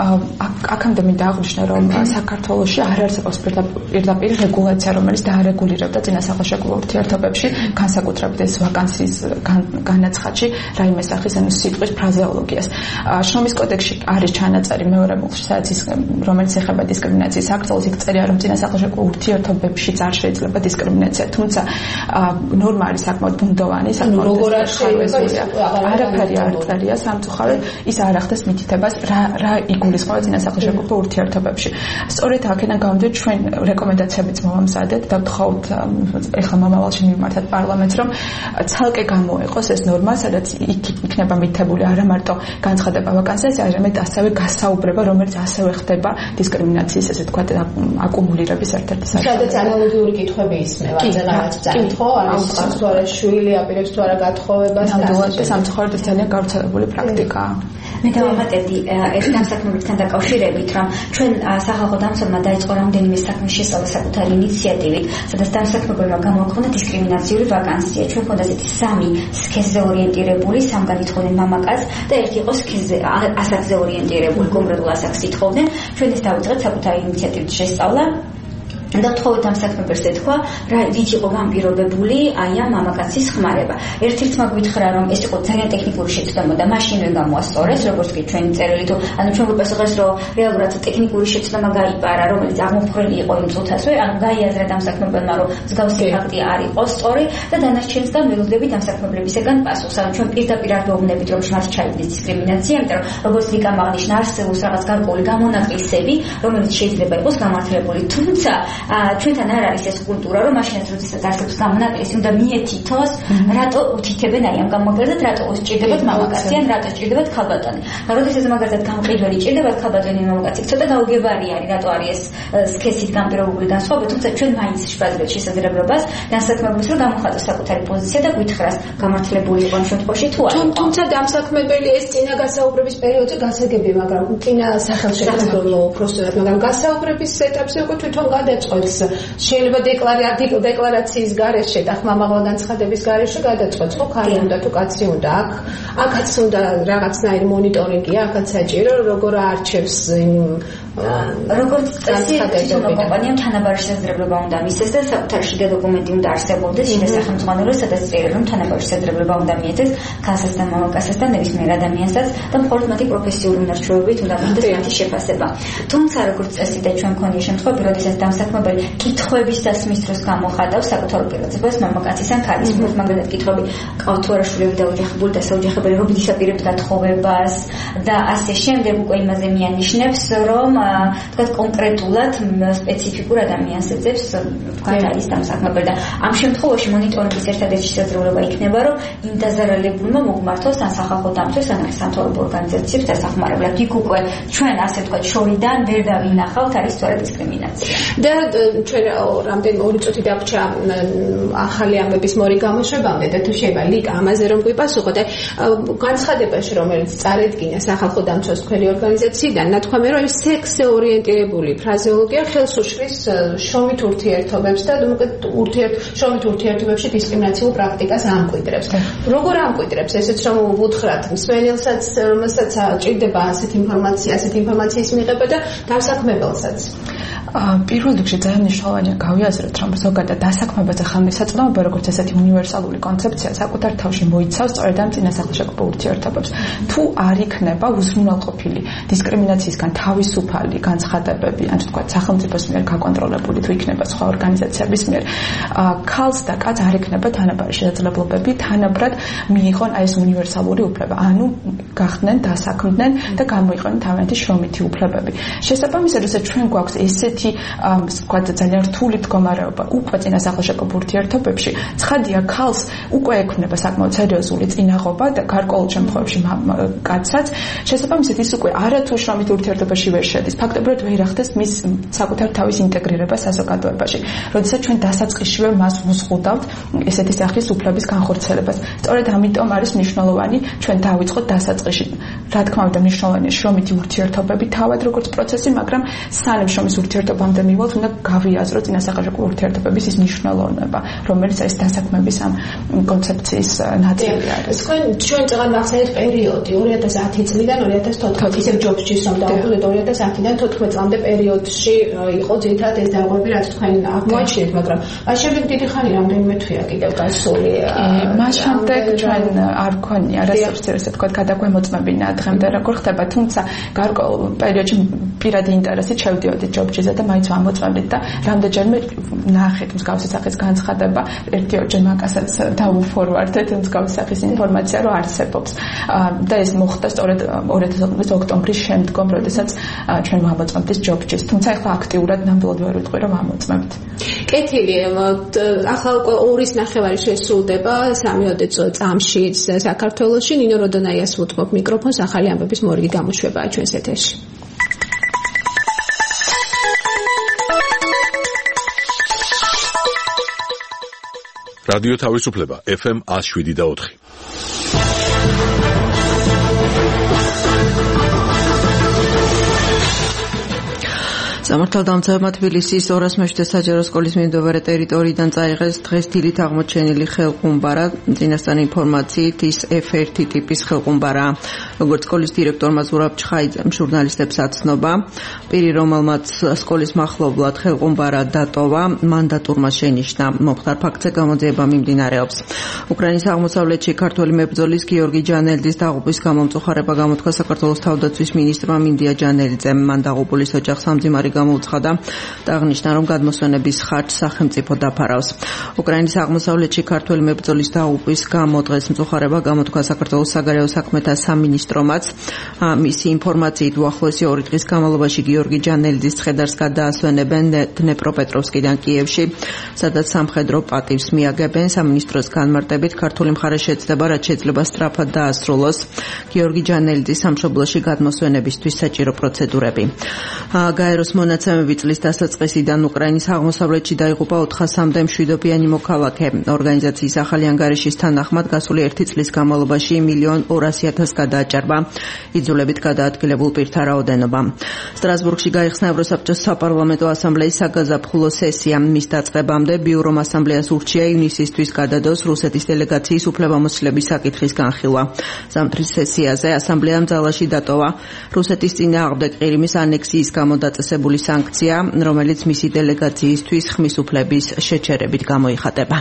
აქამდე მინდა აღვნიშნო, რომ საქართველოში არ არსებობს პირდაპირ რეგულაცია, რომელიც დაარეგულირებდა წინასახელშეკრულო ურთიერთობებში, განსაკუთრებით ეს ვაკანსიის განაცხადში რაიმე სახის ანუ სიტყვის ფრაზეოლოგიას. შრომის კოდექსში არის ჩანაწერი მეორე მუხლში, სადაც ის რომელიც ეხება დისკრიმინაციის აკრძალვას, იქ წერია, რომ წინასახელშეკრულო ურთიერთობებშიც არ შეიძლება დისკრიმინაცია, თუმცა ნორმა არის საკმაოდ ბუნდოვანი, საკმაოდ როგორ არ შეიძლება არაფერი არ წერია სამწუხაროდ ის არ ახდენს მითითებას რა რა იგულისხმება წინასახელშეკრულო ურთიერთობებში. სწორედ აქედან გამომდინარე ჩვენ რეკომენდაციებიც მოვამზადეთ და ვთხოვთ ეხლა მომავალში მივმართათ პარლამენტს, რომ ცალკე გამოეყოს ეს ნორმა, სადაც იქნება მითითებული არა მარტო განცხადება ვაკანსიაზე, არამედ ასევე გასაუბრება, რომელიც ასევე ხდება დისკრიმინაციის, ესე თქვა, აკუმულირების ერთ-ერთი საშუალება. სადაც ანალოგიური კითხვები ისმევა, რაღაც წამით ხო, არის თუ არა შვილი აპირებს თუ არა გათხოვებას და სამწუხაროდ ძალიან გავრცელებული პრაქტიკაა. მე დავამატებდი ეს დამსაქმებებთან დაკავშირებით, რომ ჩვენ სახალხო დამცველმა დაიწყო რამდენიმე საქმის შესწავლა საკუთარი ინიციატივით, სადაც დამსაქმებელმა გამოაქვეყნა დისკრიმინაციული ვაკანსია. ჩვენ ქონდა ესეთი სამი სქესზე ორიენტირებული, სამგან ითხოვდნენ მამაკაცს და ერთი იყო სქესზე ასაკზე ორიენტირებული, კონკრეტულ ასაკს ითხოვდნენ. ჩვენ ეს დავიწყეთ საკუთარი ინიციატივით შესწავლა. და თხოვეთ დამსაქმებელს ეთქვა, რა ვით იყო განპირობებული აი ამ მამაკაცის ხმარება. ერთ-ერთმა გვითხრა, რომ ეს იყო ძალიან ტექნიკური შეცდომა და მაშინვე გამოასწორეს, როგორც კი ჩვენი წერილი თუ ანუ ჩვენ გვიპასუხეს, რომ რეალურად ტექნიკური შეცდომა გაიპარა, რომელიც აღმოფხვრილი იყო იმ წუთასვე, ანუ გაიაზრა დამსაქმებელმა, რომ მსგავსი ფაქტი არ იყო სწორი და დანარჩენსგან ველოდებით დამსაქმებლებისგან პასუხს. ანუ ჩვენ პირდაპირ არ გვეუბნებით, რომ მათ ჩაიგდეს დისკრიმინაცია, იმიტომ რომ როგორც ლიკამ აღნიშნა, არსებობს რაღაც გარკვეული გამონაკლისები, რომელიც შეიძლება იყოს გამართლებული, თუმცა ჩვენთან არ არის ეს კულტურა, რომ მაშინაც როდესაც არსებობს გამონაკლისი, უნდა მიეთითოს, რატო უთითებენ აი ამ გამოგერდად, რატო უსჭირდებათ მამაკაცი, ან რატო ჭირდებათ ქალბატონი. და როდესაც მაგალითად გამყიდველი ჭირდებათ ქალბატონი მამაკაცი, ცოტა გაუგებარი არის, რატო არის ეს სქესით განპირობებული განსხვავება, თუმცა ჩვენ მაინც შევაძლევთ შესაძლებლობას დასაქმებულს, რომ გამოხატოს საკუთარი პოზიცია და გითხრას გამართლებული იყო ამ შემთხვევაში თუ არა. თუმცა დამსაქმებელი ეს წინა გასაუბრების პერიოდზე გასაგები, მაგრამ წინა სახელმწიფო უბრალოდ, მაგრამ გასაუბრების ეტაპზე უკვე თვითონ გადაწყვეტს. შეიძლება დეკლარაციის გარეშე და ხმამაღლა განცხადების გარეშე გადაწყვეტს, ხო, ქალი უნდა თუ კაცი უნდა. აქ აქაც უნდა რაღაცნაირი მონიტორინგი, აქაც საჭირო, როგორ არჩევს იმ როგორც წესი კომპანიამ თანაბარი შესაძლებლობა უნდა მისცეს და საკუთარი შიდა დოკუმენტი უნდა არსებობდეს შიდა სახელმწიფო, სადაც წერია, რომ თანაბარი შესაძლებლობა უნდა მიეცეს ქალსაც და მამაკაცსაც და ნებისმიერ ადამიანსაც და მხოლოდ მათი პროფესიული უნარჩვევებით უნდა მოხდეს მათი შეფასება. თუმცა როგორც წესი და ჩვენ მქონია შემთხვევები, როდესაც დამსაქმებელი კითხვების დასმის დროს გამოხატავს საკუთარ პიროვნებას მამაკაცის ან ქალის მიმართ, მაგალითად კითხვები ყავთ თუ არა შვილები დაოჯახებული და საოჯახებელი რომ ისაპირებთ გათხოვებას და ასე შემდეგ უკვე იმაზე მიანიშნებს, რომ თქვა კონკრეტულად სპეციფიკურ ადამიანს ეძებს თქვა ის დამსაქმებელი და ამ შემთხვევაში მონიტორინგის ერთადერთი შესაძლებლობა იქნება, რომ იმ დაზარალებულმა მოგმართოს ან სახალხო დამცველს ან სამთავრობო ორგანიზაციებს დასახმარებლად. იქ უკვე ჩვენ ასე თქვა შორიდან ვერ დავინახავთ არის სწორედ დისკრიმინაცია. და ჩვენ რამდენი ორი წუთი დაგვრჩა ახალი ამბების მორი გამოშვებამდე და თუ შეიძლება ლიკ ამაზე რომ გვიპასუხოთ, განცხადებაში რომელიც წარედგინა სახალხო დამცველს თქვენი ორგანიზაციიდან, ნათქვამია, რომ სექსზე ორიენტირებული ფრაზეოლოგია ხელს უშლის შრომით ურთიერთობებს და ურთიერთ შრომით ურთიერთობებში დისკრიმინაციულ პრაქტიკას ამკვიდრებს. როგორ ამკვიდრებს? ესეც რომ უთხრათ მსმენელსაც, რომელსაც ჭირდება ასეთი ინფორმაცია, ასეთი ინფორმაციის მიღება და დამსაქმებელსაც. პირველ რიგში ძალიან მნიშვნელოვანია გავიაზროთ, რომ ზოგადად დასაქმებაზე ხელმისაწვდომობა, როგორც ესეთი უნივერსალური კონცეფცია, საკუთარ თავში მოიცავს სწორედ ამ წინასახელშეკრულო ურთიერთობებს. თუ არ იქნება უზრუნველყოფილი დისკრიმინაციისგან თავისუფალი განცხადებები, ან თქვა სახელმწიფოს მიერ გაკონტროლებული, თუ იქნება სხვა ორგანიზაციების მიერ, ქალს და კაცს არ იქნება თანაბარი შესაძლებლობები თანაბრად მიიღონ აი ეს უნივერსალური უფლება, ანუ გახდნენ დასაქმდნენ და გამოიყენონ თავიანთი შრომითი უფლებები. შესაბამისად, როცა ჩვენ გვაქვს ესეთი ესეთი ვთქვათ ძალიან რთული მდგომარეობა უკვე წინასახელშეკრებულ ურთიერთობებში ცხადია ქალს უკვე ექმნება საკმაოდ სერიოზული წინაღობა და გარკვეულ შემთხვევებში კაცსაც შესაბამისად ის უკვე არათუ შრომით ურთიერთობაში ვერ შედის ფაქტობრივად ვერ ახდენს მის საკუთარ თავის ინტეგრირებას საზოგადოებაში როდესაც ჩვენ დასაწყისშივე მას ვუზღუდავთ ესეთი სახის უფლების განხორციელებას სწორედ ამიტომ არის მნიშვნელოვანი ჩვენ დავიწყოთ დასაწყისში რა თქმა უნდა მნიშვნელოვანია შრომითი ურთიერთობები თავად როგორც პროცესი მაგრამ სანამ შრომის ურთიერთობამდე მივალთ უნდა გავიაზროთ წინასახელშეკრებულ ურთიერთობების ის მნიშვნელოვნება რომელიც არის დასაქმების ამ კონცეფციის ნაწილი არის თქვენ ჩვენ წეგან მახსენეთ პერიოდი ორი ათას ათი წლიდან ორი ათას თოთხმეტ ისევ ჯობსში რომ დავუყურეთ ორი ათას ათიდან თოთხმეტ წლამდე პერიოდში იყო ძირითადად ეს დაღუპვები რაც თქვენ აღმოაჩინეთ მაგრამ მას შემდეგ დიდი ხანი რამდენიმე თვეა კიდევ გასული მას შემდეგ ჩვენ არ გქონია რესურსი ესე თქვა გადაგვემოწმებინა დღემდე როგორ ხდება თუმცა გარკვეულ პერიოდში პირადი ინტერესით შევდიოდი ჯობსში და მაინც ვამოწმებდით და რამდენჯერმე ნახეთ მსგავსი სახის განცხადება ერთი ორჯერ მაგასაც დავუფორვარდეთ მსგავსი სახის ინფორმაცია რომ არსებობს და ეს მოხდა სწორედ ორი ათას ათი წლის ოქტომბრის შემდგომ როდესაც ჩვენ ვამოწმებდით ჯობსში თუმცა ახლა აქტიურად ნამდვილად ვერ ვიტყვი რომ ვამოწმებთ კეთილი ახლა უკვე ორის ნახევარი შესრულდება სამიოდე წამში საქართველოში ნინო როდონაიას ვუთმობ მიკროფონს ახალი ამბების მორიგი გამოშვებაა ჩვენს ეთერში რადიო თავისუფლება ეფ ემ one oh seven და four სამართალდამცავებმა თბილისის ორას მეშვიდე საჯარო სკოლის მიმდებარე ტერიტორიიდან წაიღეს დღეს დილით აღმოჩენილი ხელყუმბარა. წინასწარ ინფორმაციით ის ეფ one ტიპის ხელყუმბარაა. როგორც სკოლის დირექტორმა ზურაბ ჩხაიძემ ჟურნალისტებს აცნობა, პირი რომელმაც სკოლის მახლობლად ხელყუმბარა დატოვა, მანდატურმა შენიშნა. მომხდარ ფაქტზე გამოძიება მიმდინარეობს. უკრაინის აღმოსავლეთში ქართველი მებრძოლის გიორგი ჯანელძის დაღუპვის გამომწუხარება გამოთქვა საქართველოს თავდაცვის მინისტრმა მინდია ჯანელიძემ. მან დაღუპულის ოჯახს სამძიმარი გამოუცხადა და აღნიშნა, რომ გადმოსვენების ხარჯს სახელმწიფო დაფარავს. უკრაინის აღმოსავლეთში ქართველი მებრძოლის დაღუპვის გამო დღეს მწუხარება გამოთქვა საქართველოს საგარეო საქმეთა სამინისტრომაც. მისი ინფორმაციით უახლოესი ორი დღის განმავლობაში გიორგი ჯანელიძის ცხედარს გადაასვენებენ დნეპროპეტროვსკიდან კიევში, სადაც სამხედრო პატივს მიაგებენ. სამინისტროს განმარტებით ქართული მხარე შეცდება, რაც შეიძლება სწრაფად დაასრულოს გიორგი ჯანელიძის სამშობლოში გადმოსვენებისთვის საჭირო პროცედურები. გაეროს მონაცემები წლის დასაწყისიდან უკრაინის აღმოსავლეთში დაიღუპა ოთხასამდე მშვიდობიანი მოქალაქე. ორგანიზაციის ახალი ანგარიშის თანახმად გასული ერთი წლის განმავლობაში მილიონ ორასი ათას გადააჭარბა იძულებით გადაადგილებულ პირთა რაოდენობა. სტრასბურგში გაიხსნა ევროსაბჭოს საპარლამენტო ასამბლეის საგაზაფხულო სესია. მის დაწყებამდე ბიურომ ასამბლეას ურჩია ივნისისთვის გადადოს რუსეთის დელეგაციის უფლებამოსილების საკითხის განხილვა. ზამთრის სესიაზე ასამბლეამ ძალაში დატოვა რუსეთის წინააღმდეგ ყირიმის ანექსიის გამო დაწესებული სანქცია, რომელიც მისი დელეგაციისთვის ხმის უფლების შეჩერებით გამოიხატება.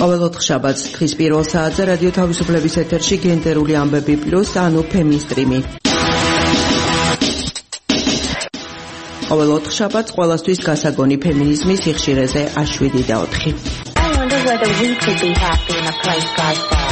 ყოველ ოთხშაბათს დღის პირველ საათზე რადიო თავისუფლების ეთერში გენდერული ამბები პლუს, ანუ ფემისტრიმი. ყოველ ოთხშაბათს ყველასთვის გასაგონი ფემინიზმის სიხშირეზე შვიდი და ოთხი. I wonder whether we could be happy in a place like that.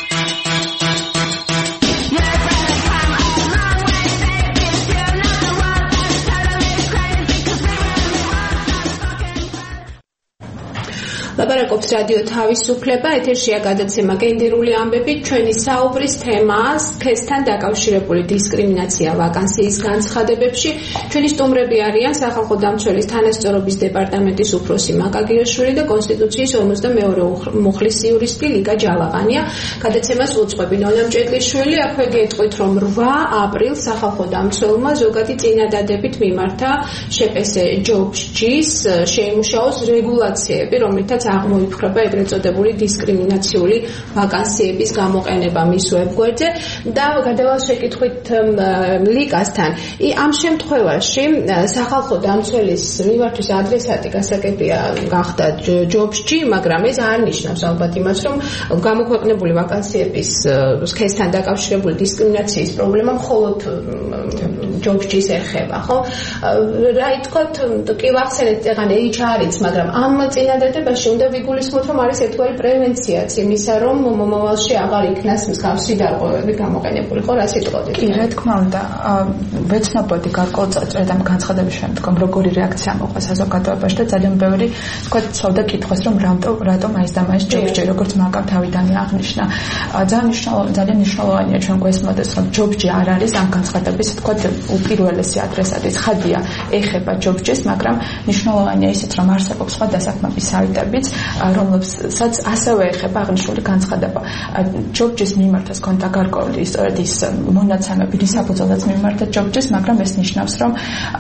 ლაპარაკობს რადიო თავისუფლება, ეთერშია გადაცემა გენდერული ამბები, ჩვენი საუბრის თემაა სქესთან დაკავშირებული დისკრიმინაცია ვაკანსიის განცხადებებში. ჩვენი სტუმრები არიან სახალხო დამცველის თანასწორობის დეპარტამენტის უფროსი მაკაგიაშვილი და კონსტიტუციის ორმოცდამეორე მუხლის იურისტი ლიგა ჯალაღანია. გადაცემას უძღვები ნონა მჭედლიშვილი. აქვე გეტყვით, რომ რვა აპრილს სახალხო დამცველმა ზოგადი წინადადებით მიმართა შეპესე ჯობსჯის შეიმუშაოს რეგულაციები, რომლითაც აღმოიფხვრება ეგრეთ წოდებული დისკრიმინაციული ვაკანსიების გამოყენება მის ვებგვერდზე და გადავალ შეკითხვით ლიკასთან. ამ შემთხვევაში სახალხო დამცველის მიმართვის ადრესატი გასაგებია გახდა ჯობსჯი, მაგრამ ეს არ ნიშნავს ალბათ იმას, რომ გამოქვეყნებული ვაკანსიების სქესთან დაკავშირებული დისკრიმინაციის პრობლემა მხოლოდ ჯობსჯის ეხება, ხო? რა ითქვათ, კი ვახსენეთ, ეხლა ეიჩ არ-იც, მაგრამ ამ წინადადებაში უნდა ვიგულისხმოთ, რომ არის ერთგვარი პრევენციაც იმისა, რომ მომავალში აღარ იქნას მსგავსი დარღვევები გამოყენებული. ხო, რა სიტყვოდით? კი, რა თქმა უნდა, ვეცნობოდი გარკვეულწილად ამ განცხადების შემდგომ როგორი რეაქცია მოყვა საზოგადოებაში და ძალიან ბევრი თქვა ცავდა კითხვას, რომ რატომ აის და მაის ჯობსჯი, როგორც მაკამ თავიდანვე აღნიშნა. ძალიან მნიშვნელოვანია ჩვენ გვესმოდეს, რომ ჯობსჯი არ არის ამ განცხადების თქვა უპირველესი ადრესატი. ხადია ეხება ჯობსჯის, მაგრამ მნიშვნელოვანია ისიც, რომ არსებობს სხვა დასაქმების საიტებიც, რომლებსაც ასევე ეხება აღნიშნული განცხადება. ჯობსჯის მიმართაც ქონდა გარკვეული ისტორიად ის მონაცემები, რისაბრძოლაც მიმართა ჯობსჯის, მაგრამ ეს ნიშნავს, რომ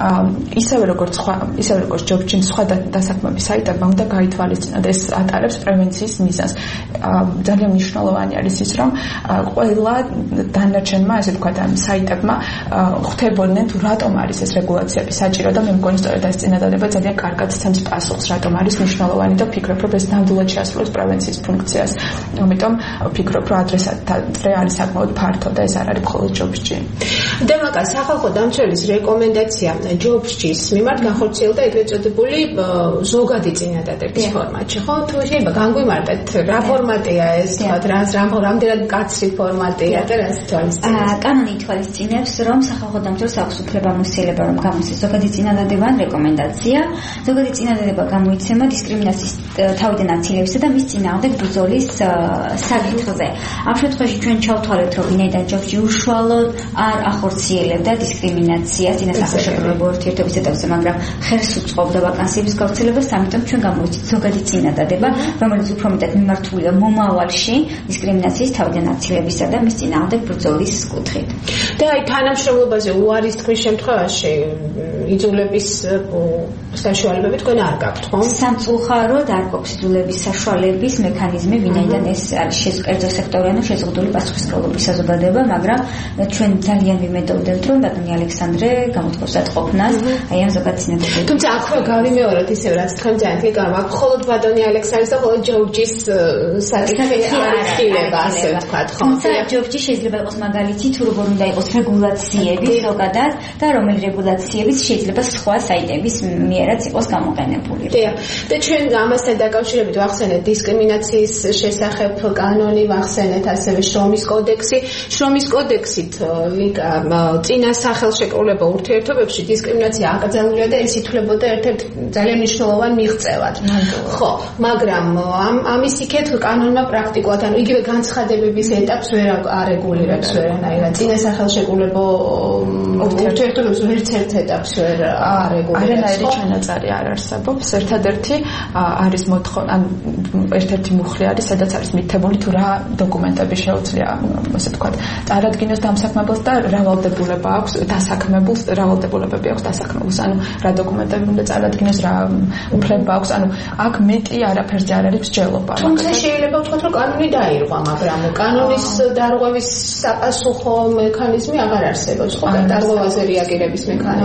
ისევე როგორც სხვა, ისევე როგორც ჯობსჯის სხვა დასაქმების საიტებმა უნდა გაითვალისწინოთ, ეს ატარებს პრევენციის მიზანს. ძალიან მნიშვნელოვანი არის ის, რომ ყველა დანარჩენმა, ასე ვთქვათ, ამ საიტებმა ხვდებოდნენ თუ რატომ არის ეს რეგულაციები საჭირო და მე მგონი სწორედ ეს წინადადება ძალიან კარგად ცემს პასუხს, რატომ არის მნიშვნელოვანი და ვფიქრობ, რომ ეს ნამდვილად შეასრულებს პრევენციის ფუნქციას. ამიტომ ვფიქრობ, რომ ადრესატი არის საკმაოდ ფართო და ეს არ არის მხოლოდ ჯობსჯი. დემაკა სახალხო დამცველის რეკომენდაცია ჯობსჯის მიმართ განხორციელდა ეგრეთ წოდებული ზოგადი წინადადების ფორმატში, ხო? თუ შეიძლება განგვიმარტეთ, რა ფორმატია ეს, თქვათ, რა რამდენად მკაცრი ფორმატია და რა თვალისწინებს? კანონი ითვალისწინებს, რომ სახალხო დამცველს აქვს უფლება მოსილება, რომ გამოიცეს ზოგადი წინადადება ან რეკომენდაცია. ზოგადი წინადადება გამოიცემა დისკრიმინაციის თავიდან აცილებისა და მის წინააღმდეგ ბრძოლის საკითხზე. ამ შემთხვევაში ჩვენ ჩავთვალეთ, რომ ვინაიდან ჯობსჯი უშუალოდ არ ახორციელებდა დისკრიმინაციას წინასახელშეკრულებულ ურთიერთობის ეტაპზე, მაგრამ ხელს უწყობდა ვაკანსიების გავრცელებას, ამიტომ ჩვენ გამოვიცით ზოგადი წინადადება, რომელიც უფრო მეტად მიმართულია მომავალში დისკრიმინაციის თავიდან აცილებისა და მის წინააღმდეგ ბრძოლის კუთხით. და აი თანამშრომლობაზე უარის თქვის შემთხვევაში იძულების საშუალებები თქვენ არ გაქვთ, ხო? სამწუხაროდ არ გვაქვს იძულების საშუალების მექანიზმი, ვინაიდან ეს არის კერძო სექტორიანო შეზღუდული პასუხისმგებლობის საზოგადოება, მაგრამ ჩვენ ძალიან ვიმედოვდებთ, რომ ბატონი ალექსანდრე გამოთქვამს ყოფნას აი ამ ზოგად წინადადებებში. თუმცა აქვე გავიმეოროთ ისევ, რაც თქვენ ძალიან თქმა უნდა, მხოლოდ ბატონი ალექსანდრეს და მხოლოდ ჯობსჯის საკითხი არ ხილება, ასე ვთქვათ, ხო? თუმცა ჯობსჯი შეიძლება იყოს მაგალითი, თუ როგორ უნდა იყოს რეგულაციები ზოგადად და რომელი რეგულაციებიც შეიძლება სხვა საიტების მიერაც იყოს გამოყენებული. დიახ. და ჩვენ ამასთან დაკავშირებით ვახსენეთ დისკრიმინაციის შესახებ კანონი, ვახსენეთ ასევე შრომის კოდექსი. შრომის კოდექსით ლიკა წინა სახელშეკრულებულ ურთიერთობებში დისკრიმინაცია აკრძალულია და ეს ითვლებოდა ერთ-ერთ ძალიან მნიშვნელოვან მიღწევად. ხო, მაგრამ ამ ამის იქეთ კანონმა პრაქტიკულად, ანუ იგივე განცხადებების ეტაპს ვერ არეგულირებს ვერანაირად. წინა სახელშეკრულებულ ურთიერთობებს ერთ-ერთ ეტაპს ვერ არეგულირებს. არანაირი ჩანაწერი არ არსებობს. ერთადერთი არის მოთხოვნა, ან ერთ-ერთი მუხლი არის, სადაც არის მითითებული თუ რა დოკუმენტები შეუძლია, ასე ვთქვათ, წარადგინოს დამსაქმებელს და რა ვალდებულება აქვს დასაქმებულს, რა ვალდებულებები აქვს დასაქმებულს, ანუ რა დოკუმენტები უნდა წარადგინოს, რა უფლება აქვს, ანუ აქ მეტი არაფერზე არ არის მსჯელობა. თუმცა შეიძლება ვთქვათ, რომ კანონი დაირღვა, მაგრამ კანონის დარღვევის საპასუხო მექანიზმი აღარ არსებობს, ხო? დარღვევაზე რეაგირების მექანიზმი. ნამდვილად არ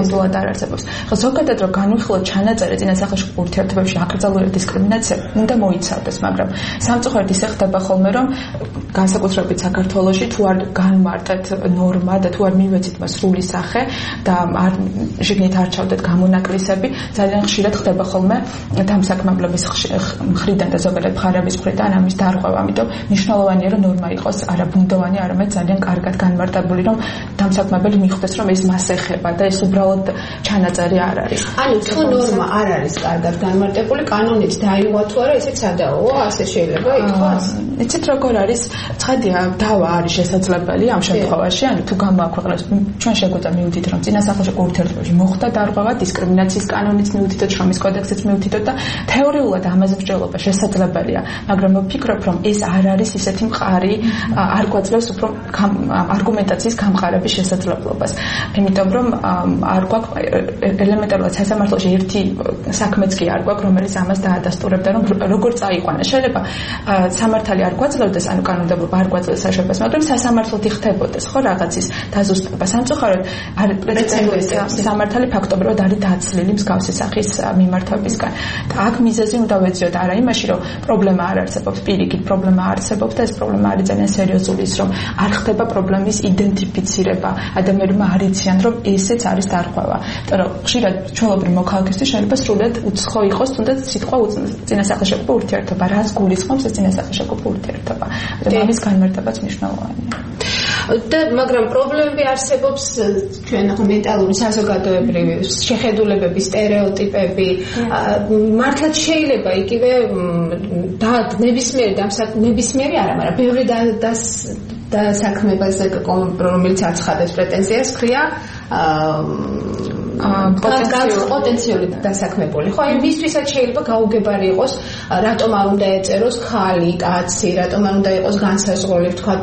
არსებობს. ხო ზოგადად რომ განვიხილოთ ჩანაწერი წინასახელშუქო ურთიერთობებში აკრძალული დისკრიმინაცია უნდა მოიცავდეს, მაგრამ სამწუხაროდ ისე ხდება ხოლმე რომ განსაკუთრებით საქართველოში თუ არ განმარტეთ ნორმა და თუ არ მივეცით მას სრული სახე და არ შეგნით არ ჩავდეთ გამონაკლისები, ძალიან ხშირად ხდება ხოლმე დამსაქმებლების მხრიდან და ზოგადად მხარეების მხრიდან ამის დარღვევა. ამიტომ მნიშვნელოვანია რომ ნორმა იყოს არა ბუნდოვანი, არამედ ძალიან კარგად განმარტებული, რომ დამსაქმებელი მიხვდეს რომ ეს მას ეხება და ეს უბრალოდ ჩანაწერი არ არის. ანუ თუ ნორმა არ არის კარგად განმარტებული, კანონით დაიღვა თუ არა, ესეც სადაოა, ასე შეიძლება ითქვას. იცით როგორ არის, ცხადია, დავა არის შესაძლებელი ამ შემთხვევაში, ანუ თუ გამოაქვეყნებს, ჩვენ შეგვიძლია მივიდით რომ წინასახელშუქო ურთიერთობებში მოხდა დარღვევა, დისკრიმინაციის კანონით მივიდით, შრომის კოდექსით მივიდით და თეორიულად ამაზე მსჯელობა შესაძლებელია, მაგრამ ვფიქრობ რომ ეს არ არის ისეთი მყარი, არ გვაძლევს უფრო არგუმენტაციის გამყარების შესაძლებლობას. იმიტომ რომ არ გვაქვს ელემენტარულად სასამართლოში ერთი საქმეც კი არ გვაქვს, რომელიც ამას დაადასტურებდა, რომ როგორ წაიყვანა. შეიძლება სამართალი არ გვაძლევდეს, ანუ კანონმდებლობა არ გვაძლევს საშუალებას, მაგრამ სასამართლოდ იხდებოდეს, ხო, რაღაცის დაზუსტება. სამწუხაროდ არ პრეცედენტი სამართალი ფაქტობრივად არის დაცლილი მსგავსი სახის მიმართებისგან. და აქ მიზეზი უნდა ვეძიოთ არა იმაში, რომ პრობლემა არ არსებობს, პირიქით პრობლემა არსებობს და ეს პრობლემა არის ძალიან სერიოზული, ის რომ არ ხდება პრობლემის იდენტიფიცირება. ადამიანებმა არ იციან, რომ ესეც არის დარღვევა. იმიტომ რომ ხშირად ჩვეულებრივ მოქალაქისთვის შეიძლება სრულად უცხო იყოს, თუნდაც სიტყვა წინასახელშუქო ურთიერთობა, რას გულისხმობს ეს წინასახელშუქო ურთიერთობა. ამის განმარტებაც მნიშვნელოვანია. და მაგრამ პრობლემები არსებობს ჩვენ ახლა მენტალური საზოგადოებრივი შეხედულებები, სტერეოტიპები, მართლაც შეიძლება იგივე და ნებისმიერი ნებისმიერი არა, მაგრამ ბევრი და საქმებაზე რომელიც აცხადებს პრეტენზიას ქვია პოტენციური დასაქმებული. ხო, აი მისთვისაც შეიძლება გაუგებარი იყოს, რატომ არ უნდა ეწეროს ხალი, კაცი, რატომ არ უნდა იყოს განსაზღვრული, თქვათ,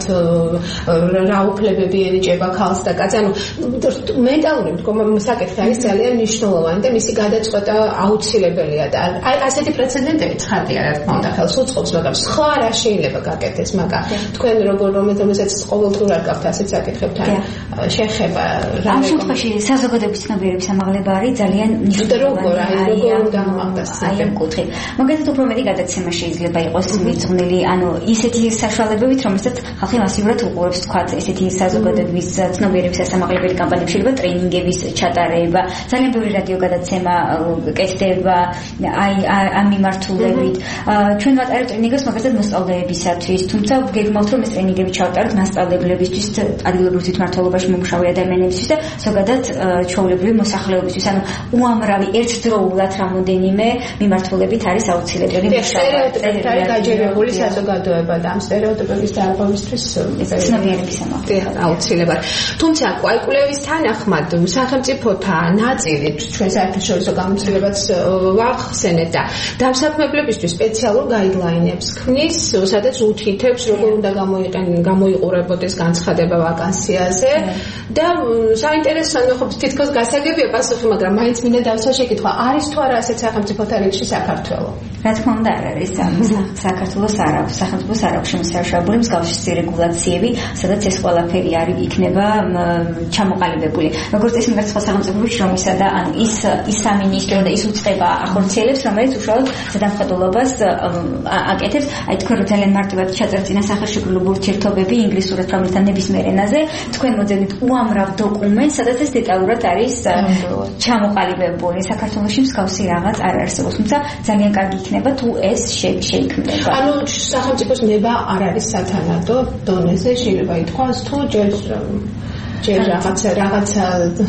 რა უფლებები ენიჭება ხალხს და კაცს. ანუ მენტალური საკითხი არის ძალიან მნიშვნელოვანი და მისი გადაწყვეტა აუცილებელია და აი ასეთი პრეცედენტები ცხადია, რა თქმა უნდა, ხელს უწყობს, მაგრამ სხვა რა შეიძლება გაკეთდეს, მაგრამ თქვენ როგორ რომელსაც ყოველდღურად გაქვთ ასეთ საკითხებთან შეხება, რა ამ შემთხვევაში საზოგადოების ცნობიერების ამაღლება არის ძალიან მნიშვნელოვანი. აი როგორ უნდა ამაღლდეს აი ამ კუთხით. მაგალითად უფრო მეტი გადაცემა შეიძლება იყოს მიძღვნილი, ანუ ისეთი საშუალებებით, რომელსაც ხალხი მასიურად უყურებს, თქვათ, ესეთი საზოგადოების ცნობიერების ასამაღლებელი კამპანიები, შეიძლება ტრეინინგების ჩატარება, ძალიან ბევრი რადიო გადაცემა კეთდება აი ამ მიმართულებით. ჩვენ ვატარებთ ტრეინინგებს მაგალითად მოსწავლეებისათვის, თუმცა გეგმავთ რომ ეს ტრეინინგები ჩავტაროთ მასწავლებლებისთვის, ადგილობრივ თვითმმართველობაში მომუშავე ადამიანებისთვის და ზოგადად ჩვეულებრივი მოსახლეობისთვის. ანუ უამრავი ერთდროულად რამოდენიმე მიმართულებით არის აუცილებელი. სტერეოტიპებით არის გაჯერებული საზოგადოება და ამ სტერეოტიპების დარღვევისთვის ცნობიერების ამაღლება აუცილებელი. თუმცა აი კვლევის თანახმად სახელმწიფოთა ნაწილი ჩვენ საერთაშორისო გამოცდილებაც ვახსენეთ და დამსაქმებლებისთვის სპეციალურ გაიდლაინებს ქმნის, სადაც უთითებს როგორ უნდა გამოიყურებოდეს განცხადება ვაკანსიაზე და საინტერესო ხო თითქოს გასაგებია პასუხი, მაგრამ მაინც მინდა დავსვა შეკითხვა, არის თუ არა ასეთ სახელმწიფოთა რიგში საქართველო? რა თქმა უნდა არ არის. საქართველოს არ აქვს, სახელმწიფოს არ აქვს შემოსარშავებული მსგავსი რეგულაციები, სადაც ეს ყველაფერი არის იქნება ჩამოყალიბებული. როგორც ეს მიგაც სხვა სახელმწიფოებში რომისა და ანუ ის ის სამინისტრო და ის უწყება ახორციელებს, რომელიც უშუალოდ ზედამხედველობას აკეთებს. აი თქვენ რომ ძალიან მარტივად ჩაწერთ წინასახელშუქო ურთიერთობები ინგლისურად რომელთან ნებისმიერ ენაზე, თქვენ მოძებნით უამრავ დოკუმენტს, სადაც ეს დეტალურად არის ჩამოყალიბებული. საქართველოში მსგავსი რაღაც არ არსებობს, თუმცა ძალიან კარგი იქნება თუ ეს შეიქმნება. ანუ სახელმწიფოს ნება არ არის სათანადო დონეზე, შეიძლება ითქვას, თუ ჯერ ჯერ რაღაცა რაღაცა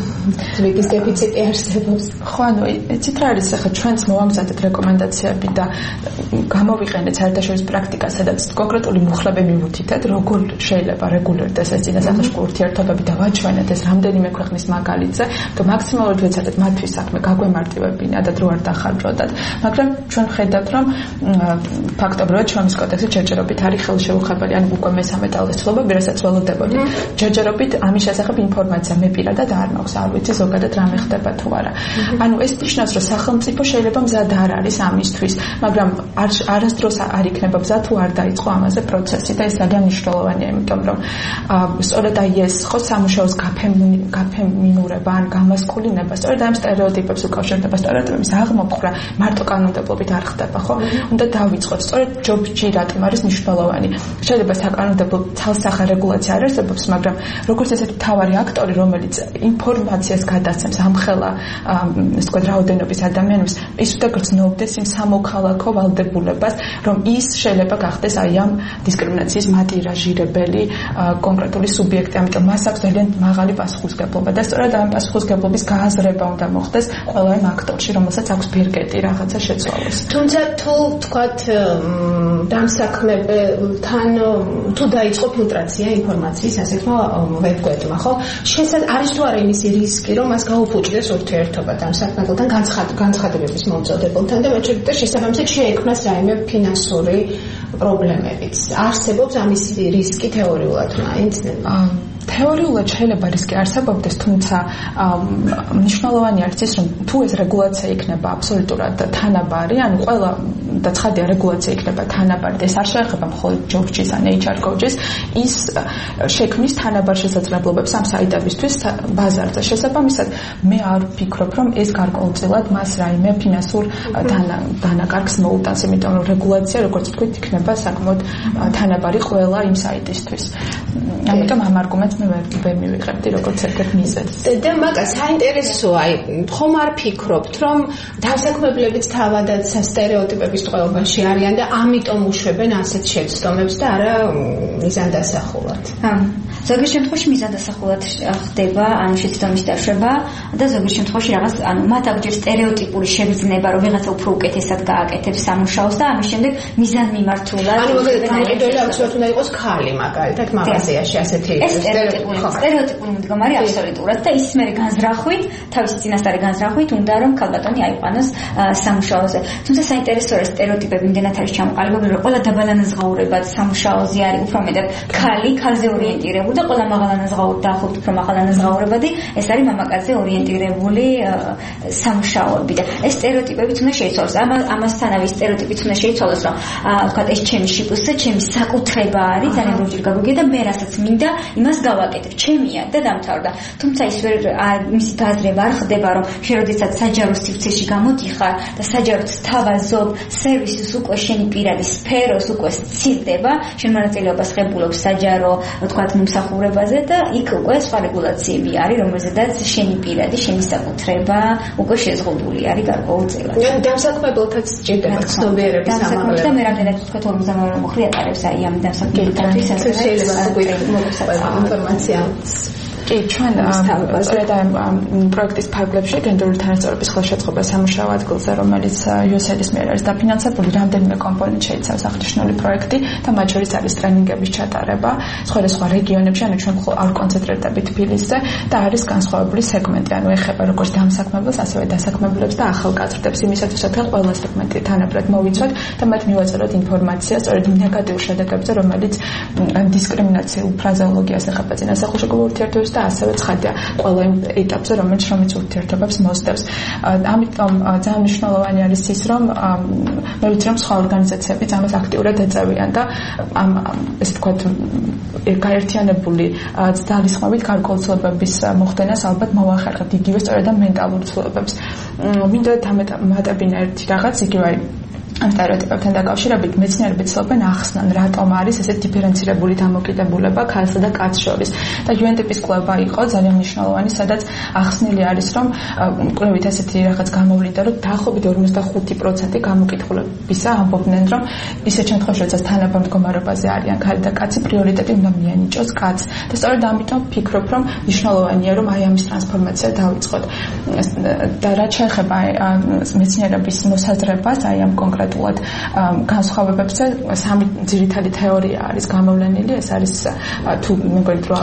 რეგის დეფიციტი არსებობს. ხო, ანუ იცით რა არის, ახლა ჩვენც მოვამზადეთ რეკომენდაციები და გამოვიყენეთ საერთაშორისო პრაქტიკა, სადაც კონკრეტული მუხლები მივუთითეთ, როგორ შეიძლება რეგულირდეს ეს წინასახელშუქო ურთიერთობები და ვაჩვენეთ ეს რამდენიმე ქვეყნის მაგალითზე, და მაქსიმალურად ვეცადეთ მათთვის საქმე გაგვემარტივებინა და დრო არ დახარჯვათ, მაგრამ ჩვენ ხედავთ, რომ ფაქტობრივად შრომის კოდექსი ჯერჯერობით არის ხელშეუხებელი, ანუ უკვე მესამე ტალღის ცვლილება, რასაც ველოდებოდით. ჯერჯერობით ამის შესახებ შეეხება ინფორმაცია მე პირადად არ მაქვს, არ ვიცი ზოგადად რა მეხდება თუ არა. ანუ ეს ნიშნავს, რომ სახელმწიფო შეიძლება მზად არ არის ამისთვის, მაგრამ არასდროს არ იქნება მზად თუ არ დაიწყო ამაზე პროცესი და ეს ძალიან მნიშვნელოვანია, იმიტომ რომ სწორედ აი ეს ხო სამუშაოს გაფემინურება ან გამასკულინება სწორედ ამ სტერეოტიპებს უკავშირდება, სტერეოტიპების აღმოფხვრა მარტო კანონმდებლობით არ ხდება, ხო? უნდა დავიწყოთ სწორედ ჯობში რატომ არის მნიშვნელოვანი. შეიძლება საკანონმდებლო ცალსახა რეგულაცია არ არსებობს, მაგრამ როგორც ესეთი მთავარი აქტორი, რომელიც ინფორმაციას გადასცემს ამხელა ასე ვთქვათ რაოდენობის ადამიანებს, ის უნდა გრძნობდეს იმ სამოქალაქო ვალდებულებას, რომ ის შეიძლება გახდეს აი ამ დისკრიმინაციის მატირაჟირებელი კონკრეტული სუბიექტი, ამიტომ მას აქვს ძალიან მაღალი პასუხისმგებლობა და სწორედ ამ პასუხისმგებლობის გააზრება უნდა მოხდეს ყველა იმ აქტორში, რომელსაც აქვს ბირგეტი რაღაცა შეცვალოს. თუმცა თუ თქვათ დამსაქმებელთან თუ დაიწყო ფილტრაცია ინფორმაციის ასეთმა ვებგვერდმა, ხო? შესაძლოა არის თუ არა იმისი რისკი, რომ მას გაუფუჭდეს ურთიერთობა დამსაქმებელთან განცხადებების მომწოდებელთან და მათ შორის შესაბამისად შეექმნას რაიმე ფინანსური პრობლემებიც. არსებობს ამისი რისკი თეორიულად მაინც? თეორიულად შეიძლება რისკი არსებობდეს, თუმცა მნიშვნელოვანი არის ის, რომ თუ ეს რეგულაცია იქნება აბსოლუტურად თანაბარი, ანუ ყველა და ცხადია რეგულაცია იქნება თანაბარი და ეს არ შეეხება მხოლოდ ჯორჯის ან ეიჩ არ კოუჩის, ის შექმნის თანაბარ შესაძლებლობებს ამ საიტებისთვის ბაზარზე. შესაბამისად, მე არ ვფიქრობ, რომ ეს გარკვეულწილად მას რაიმე ფინანსურ დანაკარგს მოუტანს, იმიტომ რომ რეგულაცია, როგორც ვთქვით, იქნება საკმაოდ თანაბარი ყველა იმ საიტისთვის. ამიტომ ამ არგუმენტს მე ვერ მივიღებდი როგორც ერთ-ერთ მიზეზს. და მაგას საინტერესოა, აი, ხომ არ ფიქრობთ, რომ დამსაქმებლებიც თავადაც სტერეოტიპების ტყვეობაში არიან და ამიტომ უშვებენ ასეთ შეცდომებს და არა მიზანდასახულად. ზოგიერთ შემთხვევაში მიზანდასახულად ხდება ანუ შეცდომის დაშვება და ზოგიერთ შემთხვევაში რაღაც ანუ მათ აქვს სტერეოტიპური შეგრძნება, რომ ვიღაცა უფრო უკეთესად გააკეთებს სამუშაოს და ამის შემდეგ მიზანმიმართულად ანუ მაგალითად გამყიდველი აუცილებლად უნდა იყოს ქალი მაგალითად მაღაზიაში ასეთი სტერეოტიპული მდგომარი აბსოლუტურად და ის მერე განზრახვით, თავის წინასწარი განზრახვით უნდა რომ ქალბატონი აიყვანოს სამუშაოზე. თუმცა საინტერესოა სტერეოტიპები იმდენად არის ჩამოყალიბებული, რომ ყველა დაბალანაზღაურებად სამუშაოზე არის უფრო მეტად ქალი, ქალზე ორიენტირებული და ყველა მაღალანაზღაურებად დაახლოებით უფრო მაღალანაზღაურებადი ეს არის მამაკაცზე ორიენტირებული სამუშაოები და ეს სტერეოტიპებიც უნდა შეიცვალოს. ამასთანავე სტერეოტიპიც უნდა შეიცვალოს, რომ ვთქვათ ეს ჩემი შიპუსა, ჩემი საკუთრება არის, ძალიან როჯერ გაგვიგე და მე რასაც მინდა იმას გავაკეთებ, ჩემია და დამთავრდა. თუმცა ის ვერ მისი გააზრება არ ხდება, რომ შეროდესაც საჯარო სივრცეში გამოდიხარ და საჯაროდ თავაზობ სერვისის უკვე შენი პირადი სფეროს უკვე სცილდება, შენ მონაწილეობას ღებულობს საჯარო, ვთქვათ, მომსახურებაზე და იქ უკვე სხვა რეგულაციები არის, რომელზედაც შენი პირადი, შენი საკუთრება უკვე შეზღუდული არის გარკვეულწილად. დამსაქმებელთაც სჭირდება ცნობიერების ამაღლება. და მე რამდენად ვთქვათ ორმოცდამეორე მუხლი ატარებს აი ამ დამსაქმებელთათვის შეიძლება გვიყვება ინფორმაციას. კი, ჩვენ სწორედ ამ პროექტის ფარგლებში გენდერული თანასწორობის ხელშეწყობა სამუშაო ადგილზე, რომელიც იუ ეს ეიდის მიერ არის დაფინანსებული, რამდენიმე კომპონენტ შეიცავს აღნიშნული პროექტი და მათ შორის არის ტრენინგების ჩატარება სხვადასხვა რეგიონებში, ანუ ჩვენ არ კონცენტრირდებით თბილისზე და არის განსხვავებული სეგმენტი, ანუ ეხება როგორც დამსაქმებელს, ასევე დასაქმებელებს და ახალგაზრდებს, იმისათვის, რომ ყველა სეგმენტი თანაბრად მოვიცვათ და მათ მივაწოდოთ ინფორმაცია სწორედ ნეგატიურ შედეგებზე, რომელიც დისკრიმინაციულ ფრაზეოლოგიას ეხება წინასახელშეკრებულ ურთიერთობებს და ასევე ცხადია ყველა იმ ეტაპზე, რომელიც რომელიც ურთიერთობებს მოსდევს. ამიტომ ძალიან მნიშვნელოვანი არის ის, რომ მე ვიცი, რომ სხვა ორგანიზაციებიც ამას აქტიურად ეწევიან და ამ ესე ვთქვათ გაერთიანებული ძალისხმევით გარკვეულწილების მოხდენას ალბათ მოვახერხებთ იგივე სწორედ ამ მენტალურ ცვლილებებს. მინდა დამატებინა ერთი რაღაც, იგივე ამ სტერეოტიპებთან დაკავშირებით მეცნიერები ცდილობენ ახსნან, რატომ არის ესეთ დიფერენცირებული დამოკიდებულება ქალსა და კაცს შორის. და იუ εν დი პი-ის კვლევა იყო ძალიან მნიშვნელოვანი, სადაც ახსნილი არის, რომ კვლევით ესეთი რაღაც გამოვლინდა, რომ დაახლოებით ორმოცდახუთი პროცენტი გამოკითხულებისა ამბობდნენ, რომ ისეთ შემთხვევაში, როდესაც თანაბარ მდგომარეობაზე არიან ქალი და კაცი, პრიორიტეტი უნდა მიენიჭოს კაცს. და სწორედ ამიტომ ვფიქრობ, რომ მნიშვნელოვანია, რომ აი ამის ტრანსფორმაცია დავიწყოთ. და რაც შეეხება მეცნიერების მოსაზრებას, აი ამ კონკრეტ კონკრეტულად განსხვავებებზე სამი ძირითადი თეორია არის გამოვლენილი. ეს არის თუ მეგონით რომ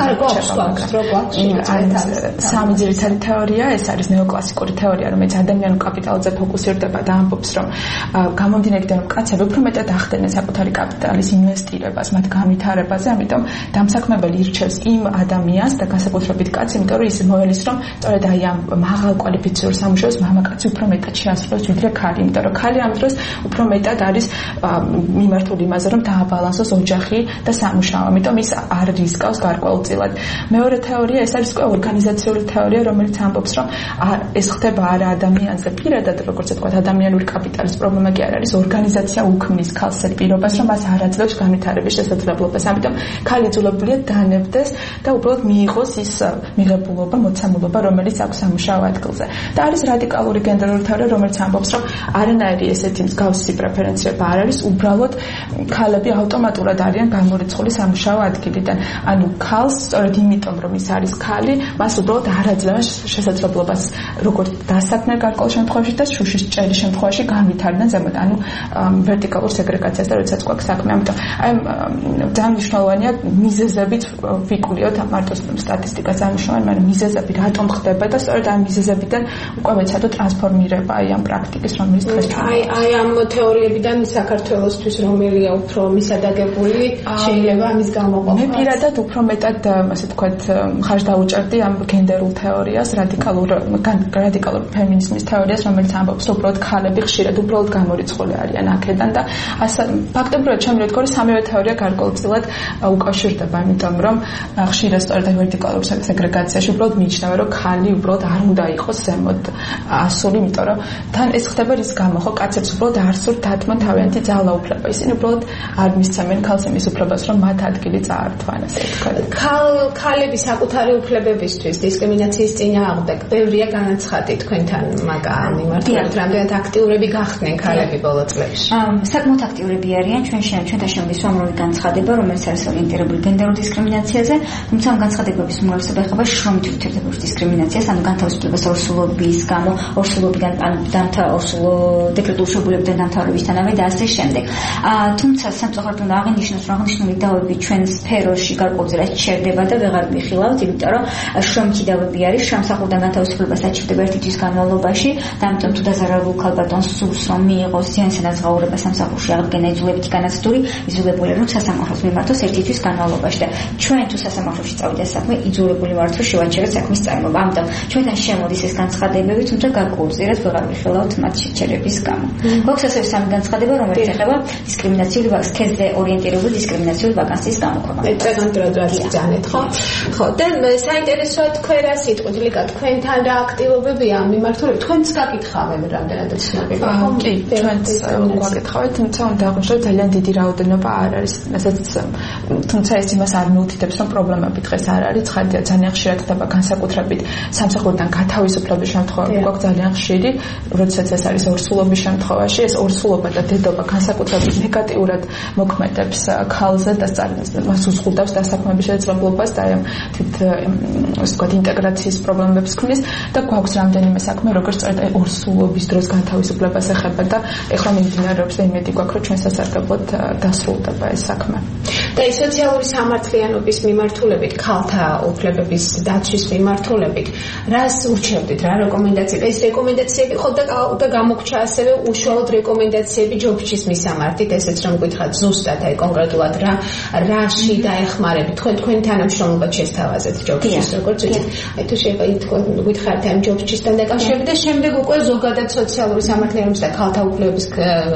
სამი ძირითადი თეორია, ეს არის ნეოკლასიკური თეორია, რომელიც ადამიანურ კაპიტალზე ფოკუსირდება და ამბობს, რომ გამომდინარე რომ კაცები უფრო მეტად ახდენენ საკუთარი კაპიტალის ინვესტირებას, მათ განვითარებაზე, ამიტომ დამსაქმებელი ირჩევს იმ ადამიანს და განსაკუთრებით კაცს, იმიტომ რომ ის მოელის, რომ სწორედ აი ამ მაღალ კვალიფიციურ სამუშაოს მამაკაცი უფრო მეტად შეასრულებს ვიდრე ქალი, იმიტომ რომ ქალი ამ დროს უფრო მეტად არის მიმართული იმაზე, რომ დააბალანსოს ოჯახი და სამუშაო. ამიტომ ის არ რისკავს გარკვეულწილად. მეორე თეორია, ეს არის უკვე ორგანიზაციული თეორია, რომელიც ამბობს, რომ ეს ხდება არა ადამიანზე პირადად, როგორც ვთქვათ, ადამიანური კაპიტალის პრობლემა კი არ არის, ორგანიზაცია უქმნის ქალს ერთ პირობას, რომ მას არ აძლევს განვითარების შესაძლებლობას. ამიტომ ქალი იძულებულია დანებდეს და უბრალოდ მიიღოს ის მიღებულობა, მოცემულობა, რომელიც აქვს სამუშაო ადგილზე. და არის რადიკალური გენდერული თეორია, რომელიც ამბობს, რომ არანაირი ესეთი მსგავსი პრეფერენციება არ არის, უბრალოდ ქალები ავტომატურად არიან გამორიცხული სამუშაო ადგილიდან. ანუ ქალს სწორედ იმიტომ, რომ ის არის ქალი, მას უბრალოდ არ აძლევენ შესაძლებლობას როგორც დასაქმნელ გარკვეულ შემთხვევაში და შუშის ჭერის შემთხვევაში განვითარდნენ ზემოთ, ანუ ვერტიკალურ სეგრეგაციას და როდესაც გვაქვს საქმე. ამიტომ აი ძალიან მნიშვნელოვანია მიზეზებით ვიკვლიოთ მარტო სტატისტიკას არ მნიშვნელოვანია, მაგრამ მიზეზები რატომ ხდება და სწორედ ამ მიზეზებიდან უკვე ვეცადოთ ტრანსფორმირება აი ამ პრაქტიკის, რომელიც დღეს აი აი ამ თეორიებიდან საქართველოსთვის რომელია უფრო მისადაგებული შეიძლება ამის გამოყოფა. მე პირადად უფრო მეტად ასე ვთქვათ ხარჯ დაუჭერდი ამ გენდერულ თეორიას, რადიკალურ რადიკალურ ფემინიზმის თეორიას, რომელიც ამბობს, რომ უბრალოდ ქალები ხშირად უბრალოდ გამორიცხული არიან აქედან და ფაქტობრივად ჩემი რა თქმა უნდა სამივე თეორია გარკვეულწილად უკავშირდება, იმიტომ რომ ხშირად სწორედ ვერტიკალურ სეგრეგაციაში უბრალოდ მიიჩნევა, რომ ქალი უბრალოდ არ უნდა იყოს ზემოთ ასული, იმიტომ რომ თან ეს ხდება რის გამო, ხო კაცებს უბრალოდ არ სურთ დათმონ თავიანთი ძალაუფლება. ისინი უბრალოდ არ მისცემენ ქალს იმის უფლებას, რომ მათ ადგილი წაართვან, ასე ვთქვათ. ქალების საკუთარი უფლებებისთვის დისკრიმინაციის წინააღმდეგ ბევრია განაცხადი თქვენთან მაგან მიმართულებით, რამდენად აქტიურები გახდნენ ქალები ბოლო წლებში. საკმაოდ აქტიურები არიან ჩვენ ჩვენთან შემოდის უამრავი განცხადება, რომელიც არის ორიენტირებული გენდერულ დისკრიმინაციაზე, თუმცა ამ განცხადებების უმრავლესობა ეხება შრომით ურთიერთობების დისკრიმინაციას, ანუ განთავისუფლებას ორსულობის გამო, ორსულობიდან დამთა ორსულო დეკრეტულ შეგულებიდან დამთავრებისთანავე და ასე შემდეგ. თუმცა სამწუხაროდ უნდა აღინიშნოს, რომ აღნიშნული დავები ჩვენ სფეროში გარკვეულწილად ჩერდება და ვეღარ მიხილავთ, იმიტომ რომ შრომითი დავები არის, სამსახურიდან განთავისუფლება საჭიროდება ერთი თვის განმავლობაში და ამიტომ თუ დაზარალულ ქალბატონს სურს რომ მიიღოს ზიანსა დაზღვეურება სამსახურში აღდგენა იძულებითი განაცდური, იძულებული რომ სასამართლოს მიმართოს ერთი თვის განმავლობაში და ჩვენ თუ სასამართლოში წავიდა საქმე, იძულებული ვართ რომ შევაჩეროთ საქმის წარმოება. ამიტომ ჩვენთან შემოდის ეს განცხადებები, თუმცა გარკვეულწილად ვეღარ ვიხილავთ მათ შეჩერების გამო. გვაქვს ასევე სამი განცხადება, რომელიც ეხება დისკრიმინაციული სქესზე ორიენტირებული დისკრიმინაციული ვაკანსიის გამოქვეყნებას. წეგანტრადაც ძანეთ, ხო? ხო, და საინტერესოა თქვენ რა სიტყვით, ლიკა, თქვენთან რა აქტივობებია ამ მიმართულებით? თქვენც გაკითხავენ რამდენადაც ცნობილი, ხო? კი, ჩვენც გვაკითხავთ, თუმცა უნდა აღვნიშნოთ ძალიან დიდი რაოდენობა არ არის, რასაც თუმცა ეს იმას არ მიუთითებს, რომ პრობლემები დღეს არ არის, ცხადია, ძალიან ხშირად ხდება განსაკუთრებით სამსახურიდან გათავისუფლების შემთხვევები გვაქვს ძალიან ხშირი, როდესაც ეს არის ორსულობის შემთხვევაში, ეს ორსულობა და დედობა განსაკუთრებით ნეგატიურად მოქმედებს ქალზე და მას უზღუდავს დასაქმების შესაძლებლობას და ამ თვით ასე ვთქვათ ინტეგრაციის პრობლემებს ქმნის და გვაქვს რამდენიმე საქმე, როგორც სწორედ ორსულობის დროს განთავისუფლებას ეხება და ეხლა მიმდინარეობს და იმედი გვაქვს, რომ ჩვენ სასარგებლოდ დასრულდება ეს საქმე. და ის სოციალური სამართლიანობის მიმართულებით, ქალთა უფლებების დაცვის მიმართულებით, რას ურჩევდით, რა რეკომენდაციები? ეს რეკომენდაციები ხო და გამოგჩა ასევე უშუალოდ რეკომენდაციები ჯობშის მისამართით, ესეც რომ გითხრათ ზუსტად აი კონკრეტულად რა რაში დაეხმარებით თქვენ თქვენ თანამშრომლობად შესთავაზეთ ჯობშის, როგორც ვიცით. აი თუ შეიძლება ითქვა გითხრათ ამ ჯობშისთან დაკავშირებით და შემდეგ უკვე ზოგადად სოციალური სამართლიანობის და ქალთა უფლებების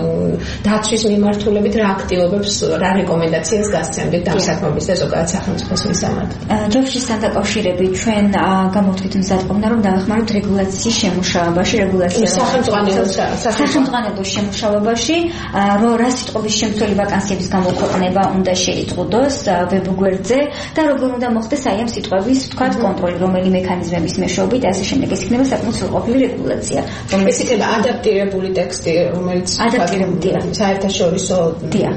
დაცვის მიმართულებით რა აქტივობებს, რა რეკომენდაციას გასცემდით დამსაქმების და ზოგადად სახელმწიფოს მისამართით. ჯობშისთან დაკავშირებით ჩვენ გამოვთქვით მზადყოფნა, რომ დავეხმაროთ რეგულაციის შემუშავებაში, რეგულაციის სახელმწიფო შემუშავებაში, რომ რა სიტყვის შემცველი ვაკანსიების გამოქვეყნება უნდა შეიტყუდოს ვებგვერდზე და როგორ უნდა მოხდეს აი ამ სიტყვების თქვათ კონტროლი, რომელი მექანიზმების მეშვეობით და ასე შემდეგ. ეს იქნება საკმაოდ სრულყოფილი რეგულაცია, რომელიც იქნება ადაპტირებული ტექსტი, რომელიც ადაპტირებულია საერთაშორისო დია,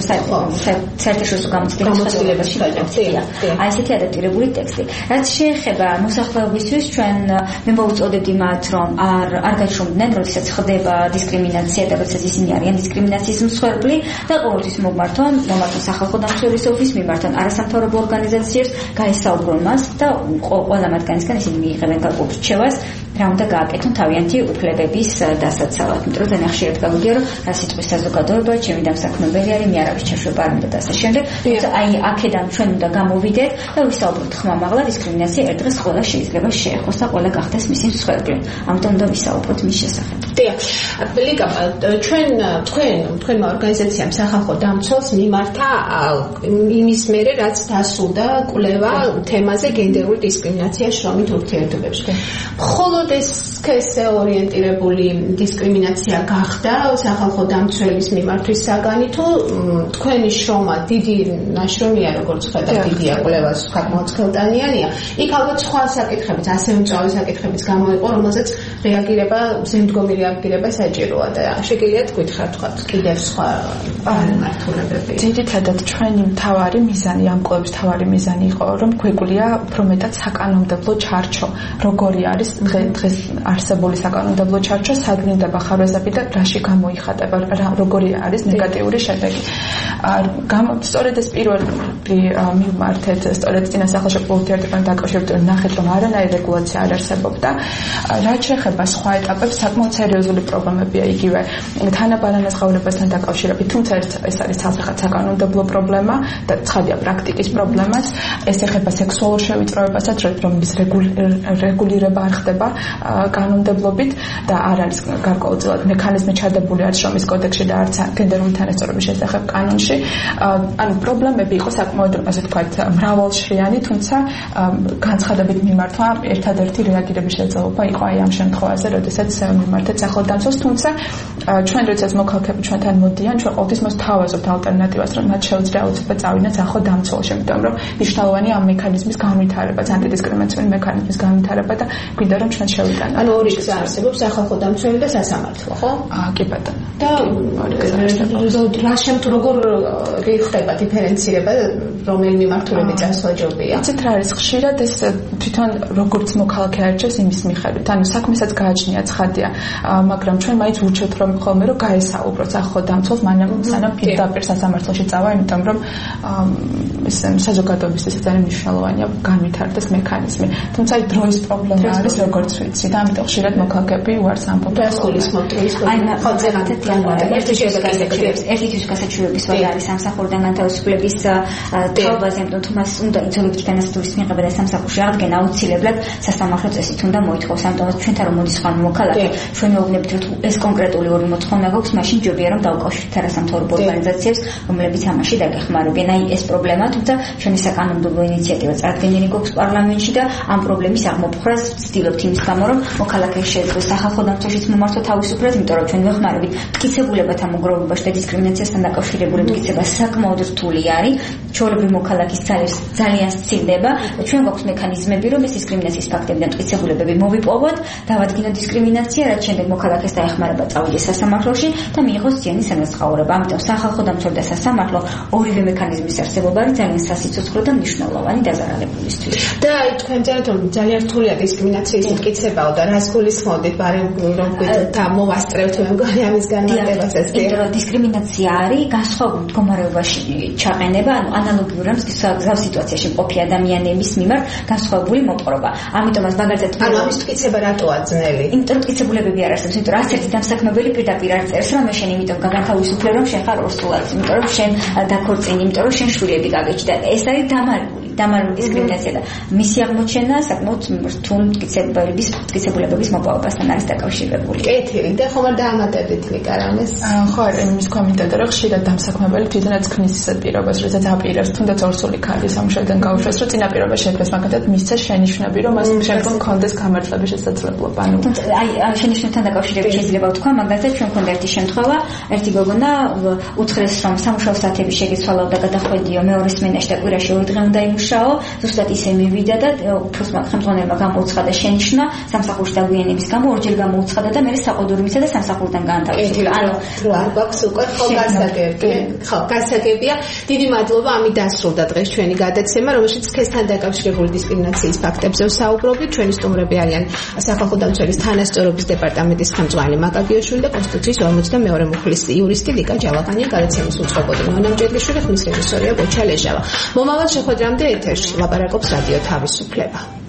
საერთაშორისო გამოცდილებაში გადაჭრილია. აი ესეთი ადაპტირებული ტექსტი. რაც შეეხება მოსახლეობისთვის, ჩვენ მე მოვუწოდებდი მათ, რომ არ არ გაჩვენდნენ, როდესაც ხდება დისკრიმინაცია და როდესაც ისინი არიან დისკრიმინაციის მსხვერპლი და ყოველთვის მოგმართვა მომართვა სახალხო დამცველის ოფისს მიმართონ არასამთავრობო ორგანიზაციებს გაესაუბრონ მას და ყველა მათგანისგან ისინი მიიღებენ გარკვეულ რჩევას რა უნდა გააკეთონ თავიანთი უფლებების დასაცავად. იმიტომ რომ ძალიან ხშირად გავიგია რომ რა სიტყვის საზოგადოება ჩემი დამსაქმებელი არის მე არავის ჩაშვება არ მინდა და ასე შემდეგ. თუმცა აი აქედან ჩვენ უნდა გამოვიდეთ და ვისაუბროთ ხმამაღლა დისკრიმინაცია ერთ დღეს ყველა შეიძლება შეეხოს და ყველა გახდეს მისი მსხვერპლი. ამიტომ უნდა ვისაუბროთ მის შესახებ. დიახ, ლიგა ჩვენ თქვენ თქვენმა ორგანიზაციამ სახალხო დამცველს მიმართა იმის მერე რაც დასულდა კვლევა თემაზე გენდერული დისკრიმინაცია შრომით ურთიერთობებში. მხოლოდ ეს სქესზე ორიენტირებული დისკრიმინაცია გახდა სახალხო დამცველის მიმართვის საგანი თუ თქვენი შრომა დიდი ნაშრომია როგორც ხედავთ დიდია კვლევას საკმაოდ ხელტანიანია. იქ ალბათ სხვა საკითხებიც ასევე მწვავე საკითხებიც გამოიყო რომელზეც რეაგირება ზემდგომი რეაგირება საჭიროა და შეგიძლიათ გითხრათ თქვა კიდევ სხვა მართულებები. ძირითადად ჩვენი მთავარი მიზანი ამ კვლევის მთავარი მიზანი იყო რომ გვეგვია უფრო მეტად საკანონმდებლო ჩარჩო როგორი არის დღეს არსებული საკანონმდებლო ჩარჩო სად მინდება ხარვეზები და რაში გამოიხატება როგორი არის ნეგატიური შედეგი. სწორედ ეს პირველი მიმართეთ სწორედ წინა სახელმწიფო ურთიერთობებთან დაკავშირებით ნახეთ რომ არანაირი რეგულაცია არ არსებობდა. რაც შეეხება სხვა ეტაპებს საკმაოდ სერიოზული პრობლემებია იგივე თანაბარანაზღაურებასთან დაკავშირებით თუმცა ეს არის თალსახად საკანონმდებლო პრობლემა და ცხადია პრაქტიკის პრობლემაც. ეს ეხება სექსუალურ შევიწროებასაც რომლის რეგულირება არ ხდება კანონმდებლობით და არ არის გარკვეულწილად მექანიზმი ჩადებული არც შრომის კოდექსში და არც გენდერული თანასწორობის შესახებ კანონში. ანუ პრობლემები იყო საკმაოდ ასე ვთქვათ მრავალშრიანი თუმცა განცხადებით მიმართვა ერთადერთი რეაგირების შეძლება იყო აი ამ შემთხვევაზე როდესაც მიმართეთ სახალხო დამცველს თუმცა ჩვენ როდესაც მოქალაქეები ჩვენთან მოდიან ჩვენ ყოველთვის მას თავაზობთ ალტერნატივას რომ მათ შეუძლია აუცილებლად წავიდნენ სახალხო დამცველში იმიტომ რომ მნიშვნელოვანია ამ მექანიზმის განვითარებაც ანტიდისკრიმინაციული მექანიზმის განვითარება და გვინდა რომ ჩვენ შევიტანოთ. ანუ ორი გზა არსებობს სახალხო დამცველი და სასამართლო ხო? აა კი ბატონო. და რა შემთხვევაში როგორ ხდება დიფერენცირება რომელი მიმართულებით წასვლა ჯობია? იცით რა არის ხშირად ეს თვითონ როგორც მოქალაქე არჩევს იმის მიხედვით. ანუ საქმესაც გააჩნია ცხადია, მაგრამ ჩვენ მაინც ურჩევთ რომ ხოლმე რომ გაესაუბროთ სახალხო დამცველს მანამ სანამ პირდაპირ სასამართლოში წავა, იმიტომ რომ ეს საზოგადოებისთვის ძალიან მნიშვნელოვანია განვითარდეს მექანიზმი. თუმცა აი დროის პრობლემა არის როგორც ვიცი და ამიტომ ხშირად მოქალაქეები უარს ამბობენ. ეს გულისხმობ დროის პრობლემა. ხო ზოგადად ერთის ერთის გასაჩივრების ვადა არის სამსახურიდან განთავისუფლების თავაზე, ამიტომ თუ მას უნდა იწოლებითი განასხვავების მიღება და სამსახურში აღდგენა აუცილებლად სასამართლო წესით უნდა მოითხოვოს. ამიტომ ჩვენთან რომ მოდის ხან მოქალაქე, ჩვენ მეუბნებით რომ ეს კონკრეტული ორი მოთხოვნა გვაქვს, მაშინ ჯობია რომ დავუკავშირდეთ არასამთავრობო ორგანიზაციებს, რომლებიც ამაში დაგეხმარებიან. აი ეს პრობლემა, თუმცა ჩვენი საკანონმდებლო ინიციატივა წარდგენილი გვაქვს პარლამენტში და ამ პრობლემის აღმოფხვრას ვცდილობთ იმის გამო, რომ მოქალაქე შეძლოს სახალხო დამცველშიც მომართვა თავისუფლად, იმიტომ რომ ჩვენ ვეხმარებით მტკიცებულებათა მოგროვებაში და დისკრიმინაციასთან დაკავშირებული მტკიცება საკმაოდ რთული არის. ჩვეულებრივ მოქალაქის ძალებს ძალიან სცილდება. ჩვენ გვაქვს მექანიზმები, რომ ეს დისკრიმინაციის ფაქტებიდან მტკიცებულებები მოვიპოვოთ, დავადგინოთ დისკრიმინაცია, რაც შემდეგ მოქალაქეს დაეხმარება წავიდეს სასამართლოში და მიიღოს ზიანის სანაცხოვრება. ამიტომ სახალხო დამცველი და სასამართლო ორივე მექანიზმის არსებობა არის ძალიან სასიცოცხლო და მნიშვნელოვანი დაზარალებულისთვის. და აი თქვენ წერთ რომ ძალიან რთულია დისკრიმინაციის მტკიცებაო და რას გულისხმობთ, ბარემ რომ გვიტყვით და მოვასწრებთ მე მგონი ამის განმარტებას ეს კი. იმიტომ რომ დისკრიმინაცია არის განსხვავებულ მდგომარეობაში ჩაყენება, ანუ ანალოგიურად მსგავს სიტუაციაში მყოფი ადამიანების მიმართ განსხვავებული მოპყრობა. ამიტომაც მაგალითად ანუ ამის მტკიცება რატოა ძნელი? იმიტომ მტკიცებულებები არ არსებობს, იმიტომ რომ არც ერთი დამსაქმებელი პირდაპირ არ წერს რომ შენ იმიტომ გაგანთავისუფლე რომ შენ ხარ ორსულაძე, იმიტომ რომ შენ დაქორწინდი, იმიტომ რომ შენ შვილები გაგეჩი და ეს არის დამარგული, დამარგული დისკრიმინაცია და მისი აღმოჩენა საკმაოდ რთულ მტკიცებულებების მტკიცებულებების მოპოვებასთან არის დაკავშირებული. კეთილი და ხომ არ დაამატებდით ლიკარამეს? ხო, იმის კომენტარი რომ ხშირად დამსაქმებელი თვითონაც ქმნის ისეთ პირობას, როდესაც აპირებს თუნდაც ორსული ქალი სამუშაოდან გაუშვეს, რომ წინა პირობა შექმნეს, მაგალითად მისცა შენიშვნები, რომ მას შემდგომ კონდეს გამართლების შესაძლებლობა. ანუ აი შენიშვნებთან დაკავშირებით შეიძლება ვთქვა, მაგალითად ჩვენ გვქონდა ერთი შემთხვევა, ერთი გოგონა უცხრეს რომ სამუშაო საათები შეგეცვალა და გადახვედიო მეორე სმენაში და კვირაში ორი დღე უნდა იმუშაო მუშაო, ზუსტად ისე მივიდა და უფროსმა ხელმძღვანელმა გამოუცხადა შენიშვნა სამსახურში დაგვიანების გამო, ორჯერ გამოუცხადა და მე საყდურმისა და სამსახურიდან განთავისუფლდა. ანუ რო არ გვაქვს უკვე ხო გასაგები. ხო, გასაგებია. დიდი მადლობა, ამით დასრულდა დღეს ჩვენი გადაცემა, რომელშიც სქესთან დაკავშირებული დისკრიმინაციის ფაქტებზე ვსაუბრობდით. ჩვენი სტუმრები არიან სახალხო დამცველის თანასწორობის დეპარტამენტის ხელმძღვანელი მაკაგიოშვილი და კონსტიტუციის ორმოცდამეორე მუხლის იურისტი ლიკა ჯალაღანია. გადაცემის უწყობოდი ნონა მჭედლიშვილი, ხმის რეჟისორია ბოჩა ლეჟავა. მომავალ შეხვედრამდე ეთერში ლაპარაკობს რადიო თავისუფლება.